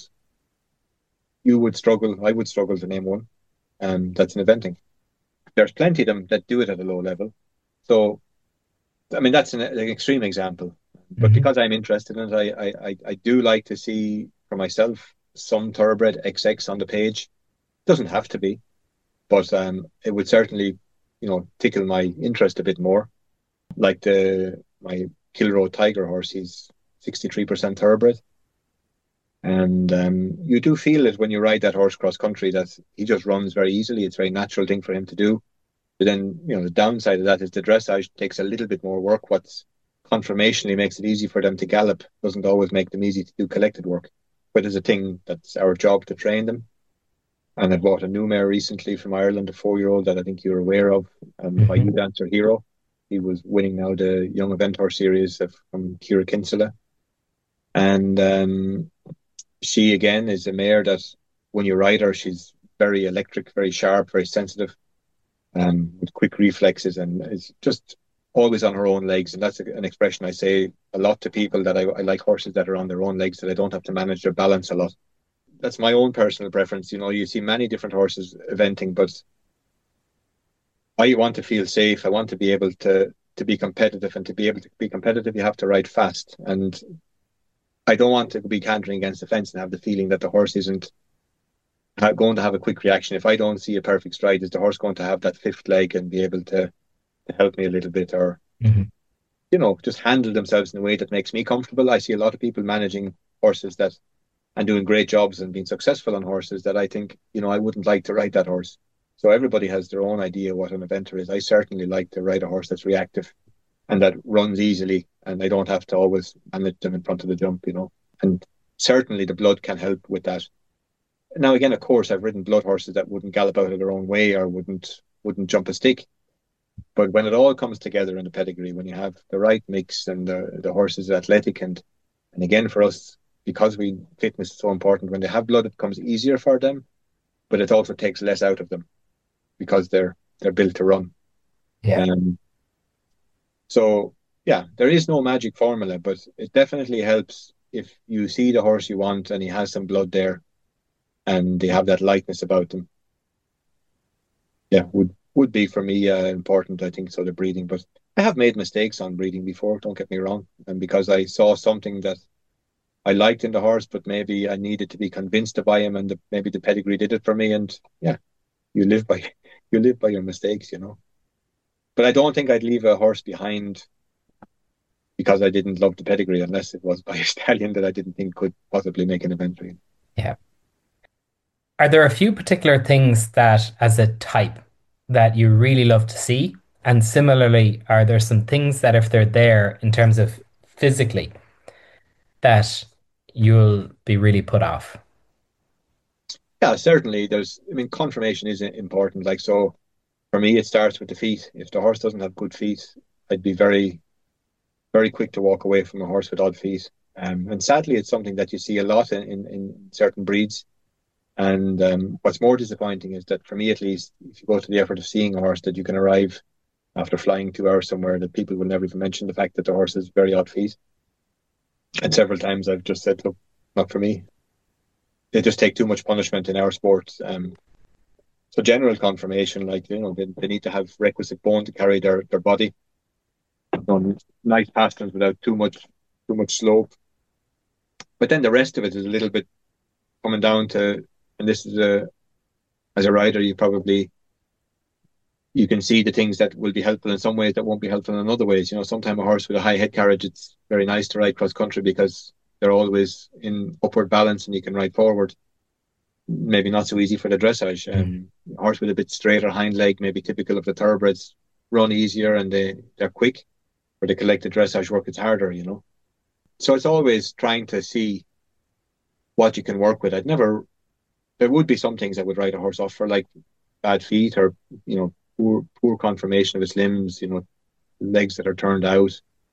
I would struggle to name one. That's an eventing. There's plenty of them that do it at a low level. So, I mean, that's an extreme example. But Hmm. because I'm interested in it, I do like to see for myself some thoroughbred XX on the page. Doesn't have to be, but it would certainly, tickle my interest a bit more. Like the my Kilroe Tiger horse, he's 63% thoroughbred. And you do feel it when you ride that horse cross country that he just runs very easily. It's a very natural thing for him to do. But then, the downside of that is the dressage takes a little bit more work. What's conformationally makes it easy for them to gallop doesn't always make them easy to do collected work. But it's a thing that's our job to train them. And I bought a new mare recently from Ireland, a 4-year-old that I think you're aware of, by Hmm. You Dancer Hero. He was winning now the Young Event Horse Series from Kira Kinsella. And she again is a mare that when you ride her, she's very electric, very sharp, very sensitive, with quick reflexes, and is just always on her own legs. And that's an expression I say a lot to people that I like horses that are on their own legs, that I don't have to manage their balance a lot. That's my own personal preference. You see many different horses eventing, but I want to feel safe. I want to be able to be competitive, and to be able to be competitive, you have to ride fast. And I don't want to be cantering against the fence and have the feeling that the horse isn't going to have a quick reaction. If I don't see a perfect stride, is the horse going to have that fifth leg and be able to help me a little bit, or Hmm. just handle themselves in a way that makes me comfortable? I see a lot of people managing horses that and doing great jobs and being successful on horses that I think, I wouldn't like to ride that horse. So everybody has their own idea what an eventer is. I certainly like to ride a horse that's reactive and that runs easily, and I don't have to always manage them in front of the jump. And certainly the blood can help with that. Now again, of course, I've ridden blood horses that wouldn't gallop out of their own way or wouldn't jump a stick. But when it all comes together in the pedigree, when you have the right mix and the horse is athletic, and again for us, because fitness is so important, when they have blood, it becomes easier for them, but it also takes less out of them because they're built to run. Yeah. Um, so yeah, there is no magic formula, but it definitely helps if you see the horse you want and he has some blood there and they have that lightness about them. Yeah, would be for me important. I think so. The breeding, but I have made mistakes on breeding before. Don't get me wrong, and because I saw something that I liked in the horse, but maybe I needed to be convinced to buy him, and maybe the pedigree did it for me. And yeah, you live by you live by your mistakes. But I don't think I'd leave a horse behind because I didn't love the pedigree, unless it was by a stallion that I didn't think could possibly make an event. Yeah. Are there a few particular things that, as a type, that you really love to see? And similarly, are there some things that, if they're there in terms of physically, that you'll be really put off? Yeah, certainly. Confirmation is important. Like, so for me, it starts with the feet. If the horse doesn't have good feet, I'd be very, very quick to walk away from a horse with odd feet. And sadly, it's something that you see a lot in certain breeds. And what's more disappointing is that, for me at least, if you go to the effort of seeing a horse, that you can arrive after flying 2 hours somewhere, that people will never even mention the fact that the horse has very odd feet. And several times I've just said, look, not for me. They just take too much punishment in our sport. So general confirmation, like, they need to have requisite bone to carry their body. Nice pasterns without too much slope. But then the rest of it is a little bit coming down to, and this is as a rider, you can see the things that will be helpful in some ways that won't be helpful in other ways. Sometimes a horse with a high head carriage, it's very nice to ride cross country because they're always in upward balance and you can ride forward. Maybe not so easy for the dressage. Mm. A horse with a bit straighter hind leg, maybe typical of the thoroughbreds, run easier and they're quick. For the collected dressage work, it's harder. So it's always trying to see what you can work with. There would be some things I would write a horse off for, like bad feet or, poor conformation of its limbs, legs that are turned out,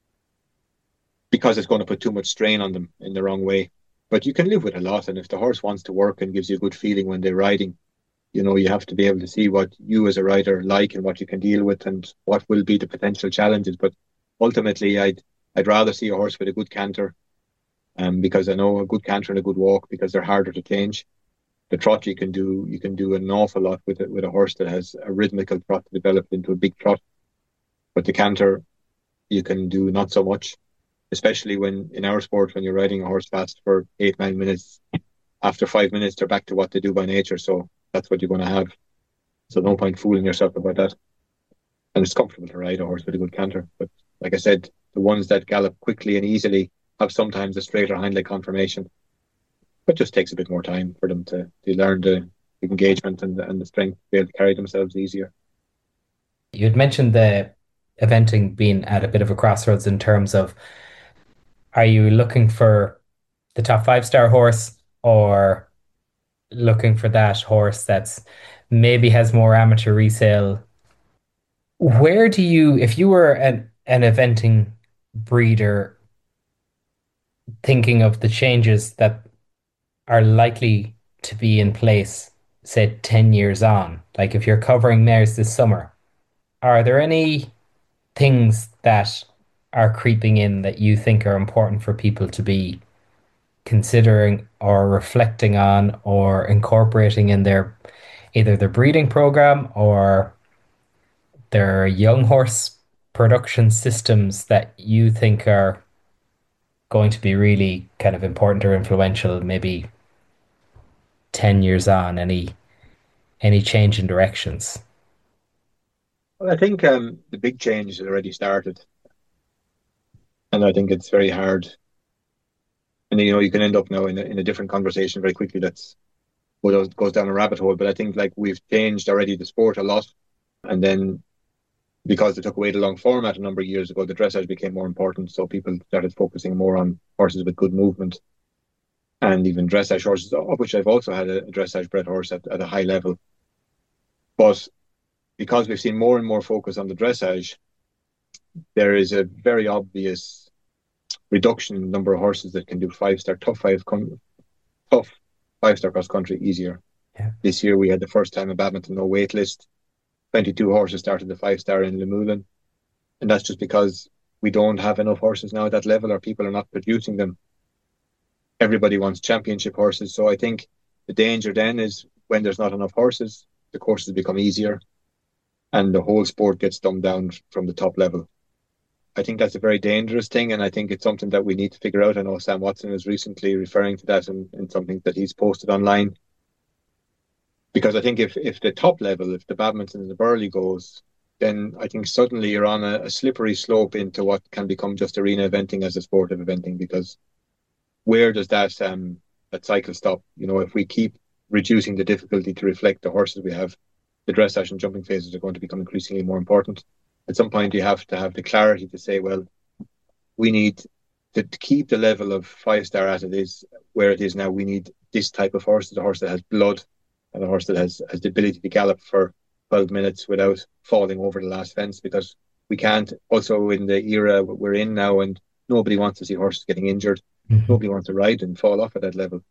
because it's going to put too much strain on them in the wrong way. But you can live with a lot. And if the horse wants to work and gives you a good feeling when they're riding, you have to be able to see what you as a rider like and what you can deal with and what will be the potential challenges. But ultimately, I'd rather see a horse with a good canter, because I know a good canter and a good walk, because they're harder to change. The trot you can do an awful lot with a horse that has a rhythmical trot developed into a big trot. But the canter you can do not so much, especially when in our sport when you're riding a horse fast for 8-9 minutes. After 5 minutes, they're back to what they do by nature. So that's what you're going to have. So no point fooling yourself about that. And it's comfortable to ride a horse with a good canter. But like I said, the ones that gallop quickly and easily have sometimes a straighter hind leg conformation, but just takes a bit more time for them to learn the engagement and the strength to be able to carry themselves easier. You had mentioned the eventing being at a bit of a crossroads in terms of, are you looking for the top 5 star horse, or looking for that horse that's maybe has more amateur resale? Where do you, if you were an eventing breeder, thinking of the changes that are likely to be in place, say 10 years on, like if you're covering mares this summer, are there any things that are creeping in that you think are important for people to be considering or reflecting on or incorporating in their either their breeding program or their young horse production systems that you think are going to be really kind of important or influential, maybe 10 years on, any change in directions? Well, I think the big change has already started, and I think it's very hard. And you can end up now in a different conversation very quickly. That's what goes down a rabbit hole. But I think, like, we've changed already the sport a lot, and then because they took away the long format a number of years ago, the dressage became more important. So people started focusing more on horses with good movement, and even dressage horses, of which I've also had a dressage bred horse at a high level. But because we've seen more and more focus on the dressage, there is a very obvious reduction in the number of horses that can do 5 star, tough 5 star cross country easier. Yeah. This year we had the first time a Badminton no wait list. 22 horses started the 5 star in Lemuelin. And that's just because we don't have enough horses now at that level, or people are not producing them. Everybody wants championship horses. So I think the danger then is when there's not enough horses, the courses become easier and the whole sport gets dumbed down from the top level. I think that's a very dangerous thing, and I think it's something that we need to figure out. I know Sam Watson is recently referring to that in something that he's posted online. Because I think if the top level, if the Badminton and the Burghley goes, then I think suddenly you're on a slippery slope into what can become just arena eventing as a sport of eventing. Because where does that cycle stop? If we keep reducing the difficulty to reflect the horses we have, the dressage and jumping phases are going to become increasingly more important. At some point, you have to have the clarity to say, well, we need to keep the level of 5 star as it is, where it is now. We need this type of horse, the horse that has blood, and a horse that has the ability to gallop for 12 minutes without falling over the last fence, because we can't, also in the era we're in now, and nobody wants to see horses getting injured. Mhm. Nobody wants to ride and fall off at that level.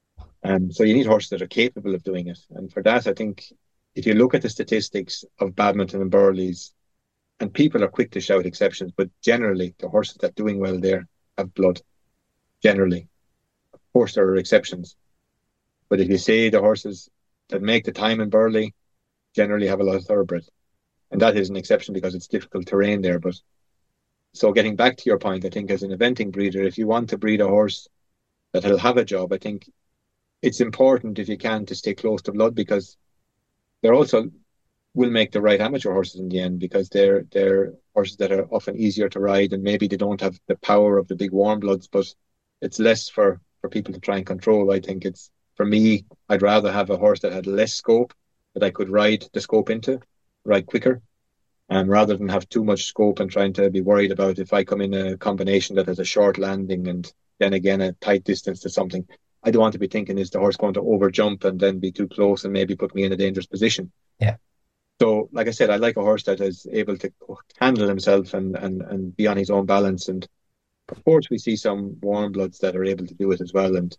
So you need horses that are capable of doing it. And for that, I think if you look at the statistics of Badminton and Burleys, and people are quick to shout exceptions, but generally the horses that are doing well there have blood. Generally, of course, there are exceptions, but if you say the horses that make the time in Burley generally have a lot of thoroughbred, and that is an exception because it's difficult terrain there. But so getting back to your point, I think as an eventing breeder, if you want to breed a horse that will have a job, I think it's important if you can to stay close to blood, because they're also will make the right amateur horses in the end, because they're horses that are often easier to ride, and maybe they don't have the power of the big warm bloods, but it's less for people to try and control. I think it's for me, I'd rather have a horse that had less scope that I could ride the scope into, ride quicker, rather than have too much scope and trying to be worried about if I come in a combination that has a short landing and then again a tight distance to something. I don't want to be thinking, is the horse going to over jump and then be too close and maybe put me in a dangerous position? Yeah. So, like I said, I like a horse that is able to handle himself and be on his own balance. And of course, we see some warm bloods that are able to do it as well. And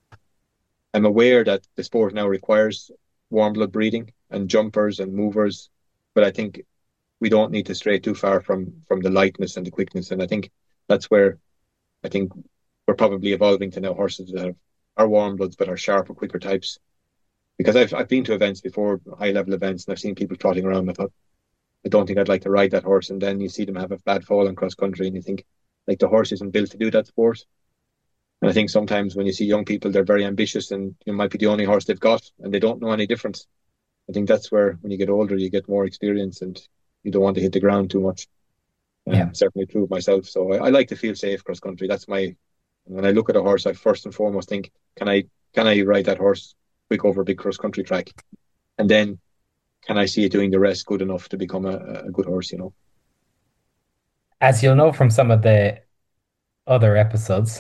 I'm aware that the sport now requires warm blood breeding and jumpers and movers, but I think we don't need to stray too far from the lightness and the quickness. And I think that's where I think we're probably evolving to now horses that are warm bloods but are sharper, quicker types. Because I've been to events before, high level events, and I've seen people trotting around. And I thought, I don't think I'd like to ride that horse. And then you see them have a bad fall in cross country, and you think, like, the horse isn't built to do that sport. And I think sometimes when you see young people, they're very ambitious, and it might be the only horse they've got, and they don't know any difference. I think that's where, when you get older, you get more experience, and you don't want to hit the ground too much. Yeah. Certainly true of myself. So I like to feel safe cross country. That's my When I look at a horse, I first and foremost think, can I ride that horse quick over a big cross country track, and then can I see it doing the rest good enough to become a good horse? As you'll know from some of the other episodes,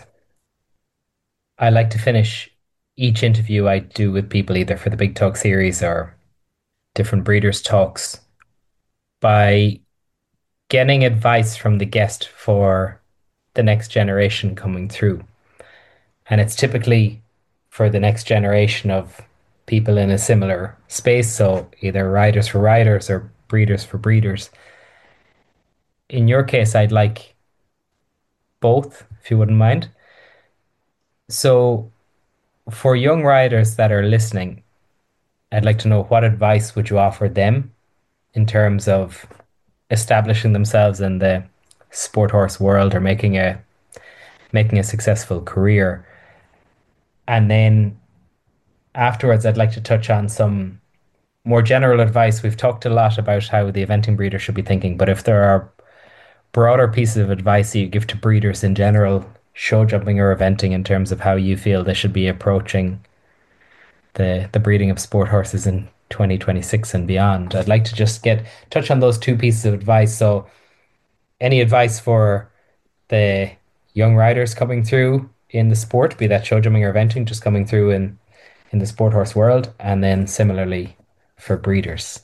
I like to finish each interview I do with people, either for the Big Talk series or different breeders' talks, by getting advice from the guest for the next generation coming through. And it's typically for the next generation of people in a similar space. So either riders for riders or breeders for breeders. In your case, I'd like both, if you wouldn't mind. So for young riders that are listening, I'd like to know, what advice would you offer them in terms of establishing themselves in the sport horse world, or making a successful career? And then afterwards, I'd like to touch on some more general advice. We've talked a lot about how the eventing breeder should be thinking, but if there are broader pieces of advice that you give to breeders in general, show jumping or eventing, in terms of how you feel they should be approaching the breeding of sport horses in 2026 and beyond, I'd like to just get touch on those two pieces of advice. So, any advice for the young riders coming through in the sport, be that show jumping or eventing, just coming through in the sport horse world, and then similarly for breeders.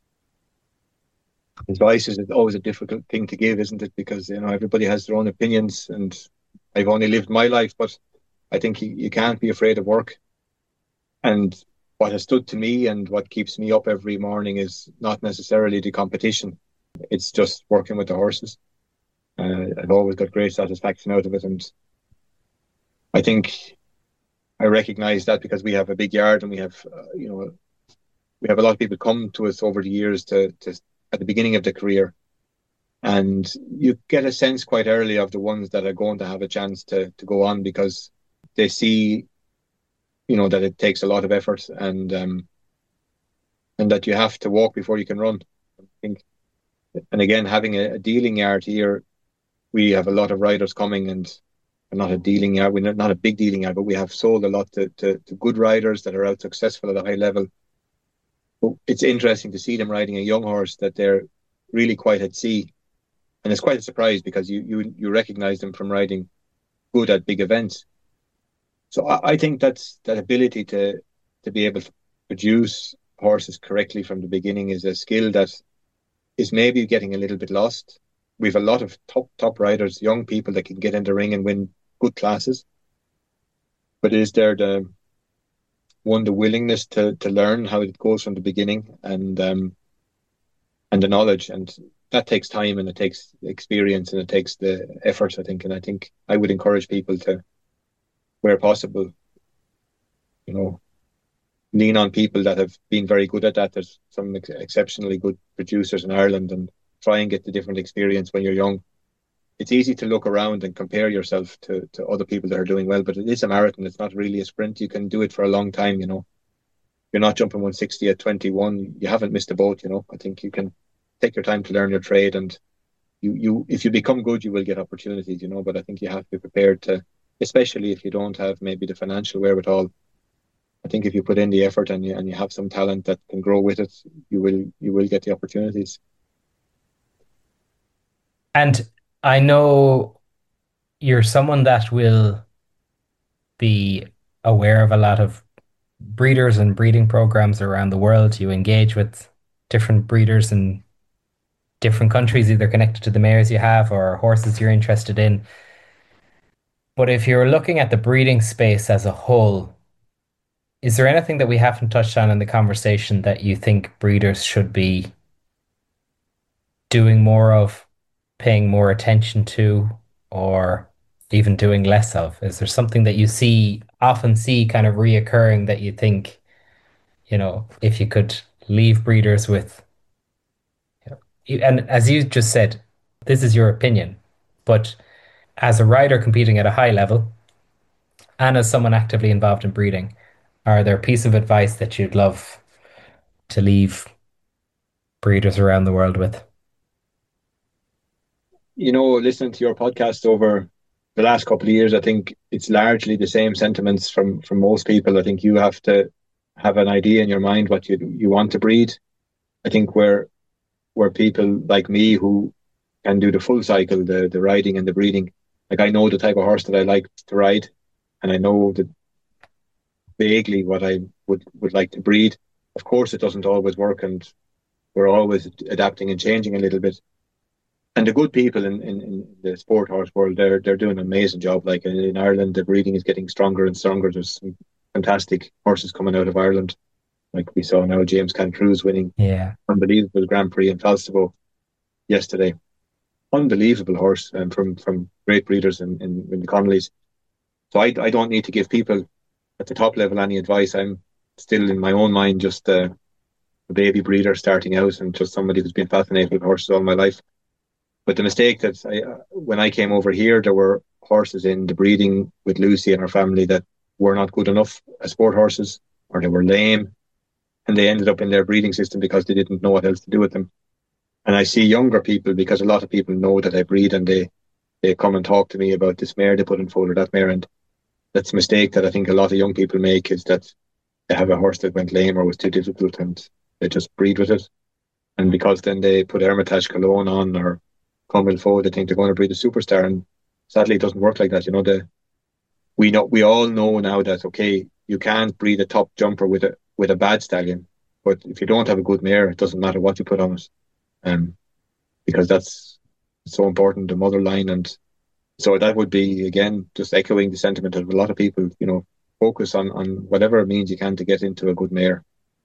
Advice is always a difficult thing to give, isn't it? Because everybody has their own opinions, and I've only lived my life, but I think you can't be afraid of work. And what has stood to me and what keeps me up every morning is not necessarily the competition. It's just working with the horses. I've always got great satisfaction out of it, and I think I recognise that because we have a big yard, and we have a lot of people come to us over the years to at the beginning of the career, and you get a sense quite early of the ones that are going to have a chance to go on, because they see that it takes a lot of effort, and that you have to walk before you can run. I think, and again, having a dealing yard here, we have a lot of riders coming, and not a dealing yard, we're not a big dealing yard, but we have sold a lot to good riders that are out successful at a high level. But it's interesting to see them riding a young horse that they're really quite at sea, and it's quite a surprise because you recognize them from riding good at big events. So I think that's that ability to be able produce horses correctly from the beginning is a skill that is maybe getting a little bit lost. We've a lot of top riders, young people that can get in the ring and win good classes. But is there the willingness to learn how it goes from the beginning, and the knowledge, and that takes time, and it takes experience, and it takes the effort, I think. And I think I would encourage people to, where possible, you know, lean on people that have been very good at that. There's some exceptionally good producers in Ireland, and try and get the different experience when you're young. It's easy to look around and compare yourself to other people that are doing well, but it is a marathon. It's not really a sprint. You can do it for a long time, you know. You're not jumping 160 at 21. You haven't missed a boat, you know. I think you can take your time to learn your trade, and you if you become good, you will get opportunities, you know. But I think you have to be prepared to, especially if you don't have maybe the financial wherewithal. I think if you put in the effort, and you have some talent that can grow with it, you will get the opportunities. And I know you're someone that will be aware of a lot of breeders and breeding programs around the world. You engage with different breeders in different countries, either connected to the mares you have or horses you're interested in. But if you're looking at the breeding space as a whole, is there anything that we haven't touched on in the conversation that you think breeders should be doing more of, paying more attention to, or even doing less of? Is there something that you often see kind of reoccurring that you think, if you could leave breeders with, and as you just said, this is your opinion, but as a rider competing at a high level and as someone actively involved in breeding, are there a piece of advice that you'd love to leave breeders around the world with? You know, listening to your podcast over the last couple of years, I think it's largely the same sentiments from most people. I think you have to have an idea in your mind what you want to breed. I think where people like me who can do the full cycle, the riding and the breeding, like I know the type of horse that I like to ride, and I know that vaguely what I would like to breed. Of course, it doesn't always work, and we're always adapting and changing a little bit. And the good people in the sport horse world, they're doing an amazing job. Like in Ireland, the breeding is getting stronger and stronger. There's some fantastic horses coming out of Ireland. Like we saw now James Cancruz winning Yeah. unbelievable Grand Prix in Falstafo yesterday. Unbelievable horse, and from great breeders in the Connellys. So I don't need to give people at the top level any advice. I'm still in my own mind just a baby breeder starting out, and just somebody who's been fascinated with horses all my life. But the mistake that when I came over here, there were horses in the breeding with Lucy and her family that were not good enough as sport horses, or they were lame, and they ended up in their breeding system because they didn't know what else to do with them. And I see younger people, because a lot of people know that I breed, and they come and talk to me about this mare they put in foal or that mare. And that's a mistake that I think a lot of young people make, is that they have a horse that went lame or was too difficult, and they just breed with it. And because then they put Hermitage Cologne on or Comme Il Faut, they think they're going to breed a superstar. And sadly, it doesn't work like that. You know, we all know now that, okay, you can't breed a top jumper with a bad stallion, but if you don't have a good mare, it doesn't matter what you put on it, um, because that's so important, the mother line. And so that would be, again, just echoing the sentiment of a lot of people. You know, focus on whatever means you can to get into a good mare,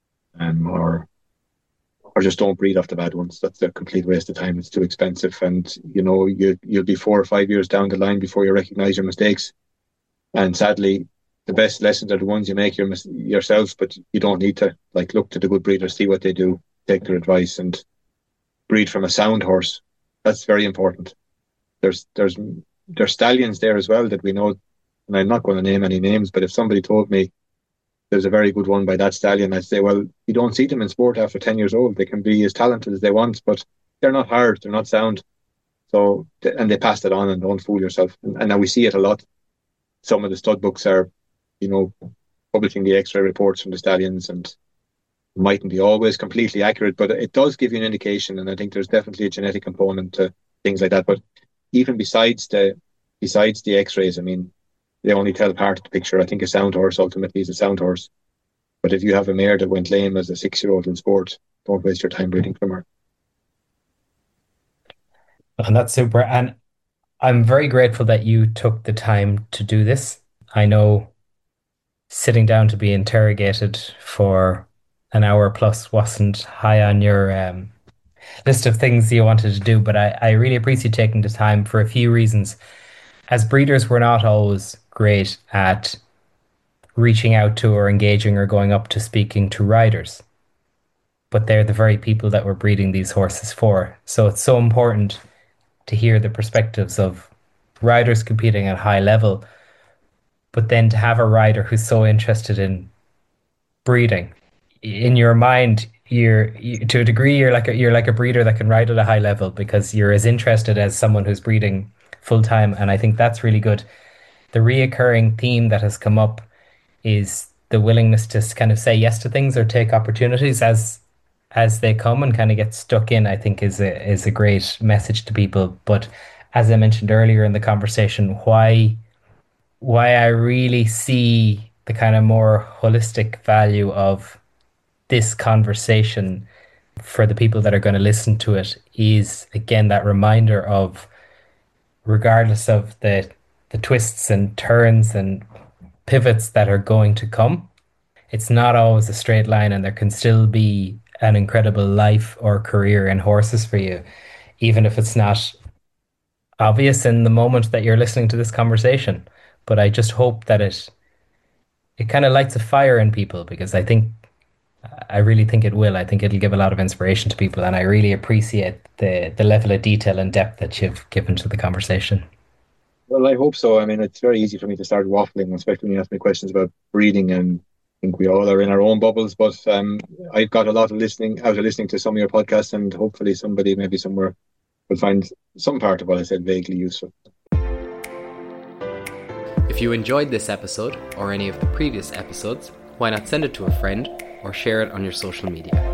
or just don't breed off the bad ones. That's a complete waste of time. It's too expensive, and you know you'll be 4 or 5 years down the line before you recognise your mistakes. And sadly, the best lessons are the ones you make yourselves. But you don't need to, like, look to the good breeders, see what they do, take their advice, and breed from a sound horse. That's very important. There's stallions there as well that we know, and I'm not going to name any names, but if somebody told me there's a very good one by that stallion, I'd say, well, you don't see them in sport after 10 years old. They can be as talented as they want, but they're not hard, they're not sound. So, and they pass it on, and don't fool yourself. And now we see it a lot. Some of the stud books are, you know, publishing the X-ray reports from the stallions, and mightn't be always completely accurate, but it does give you an indication. And I think there's definitely a genetic component to things like that. But even besides the X-rays, I mean, they only tell part of the picture. I think a sound horse ultimately is a sound horse. But if you have a mare that went lame as a 6-year-old in sport, don't waste your time breeding from her. And that's super. And I'm very grateful that you took the time to do this. I know sitting down to be interrogated for an hour plus wasn't high on your list of things you wanted to do, but I really appreciate taking the time for a few reasons. As breeders, we're not always great at reaching out to or engaging or going up to speaking to riders, but they're the very people that we're breeding these horses for. So it's so important to hear the perspectives of riders competing at a high level, but then to have a rider who's so interested in breeding. In your mind, to a degree you're like a breeder that can ride at a high level because you're as interested as someone who's breeding full time, and I think that's really good. The reoccurring theme that has come up is the willingness to kind of say yes to things or take opportunities as they come and kind of get stuck in, I think is a great message to people. But as I mentioned earlier in the conversation, why I really see the kind of more holistic value of this conversation for the people that are going to listen to it is again that reminder of regardless of the twists and turns and pivots that are going to come, it's not always a straight line, and there can still be an incredible life or career in horses for you, even if it's not obvious in the moment that you're listening to this conversation. But I just hope that it kind of lights a fire in people because I really think it will. I think it'll give a lot of inspiration to people, and I really appreciate the level of detail and depth that you've given to the conversation. Well, I hope so. I mean, it's very easy for me to start waffling, especially when you ask me questions about breeding, and I think we all are in our own bubbles. But I've got a lot of listening out of listening to some of your podcasts, and hopefully somebody maybe somewhere will find some part of what I said vaguely useful. If you enjoyed this episode or any of the previous episodes, why not send it to a friend or share it on your social media?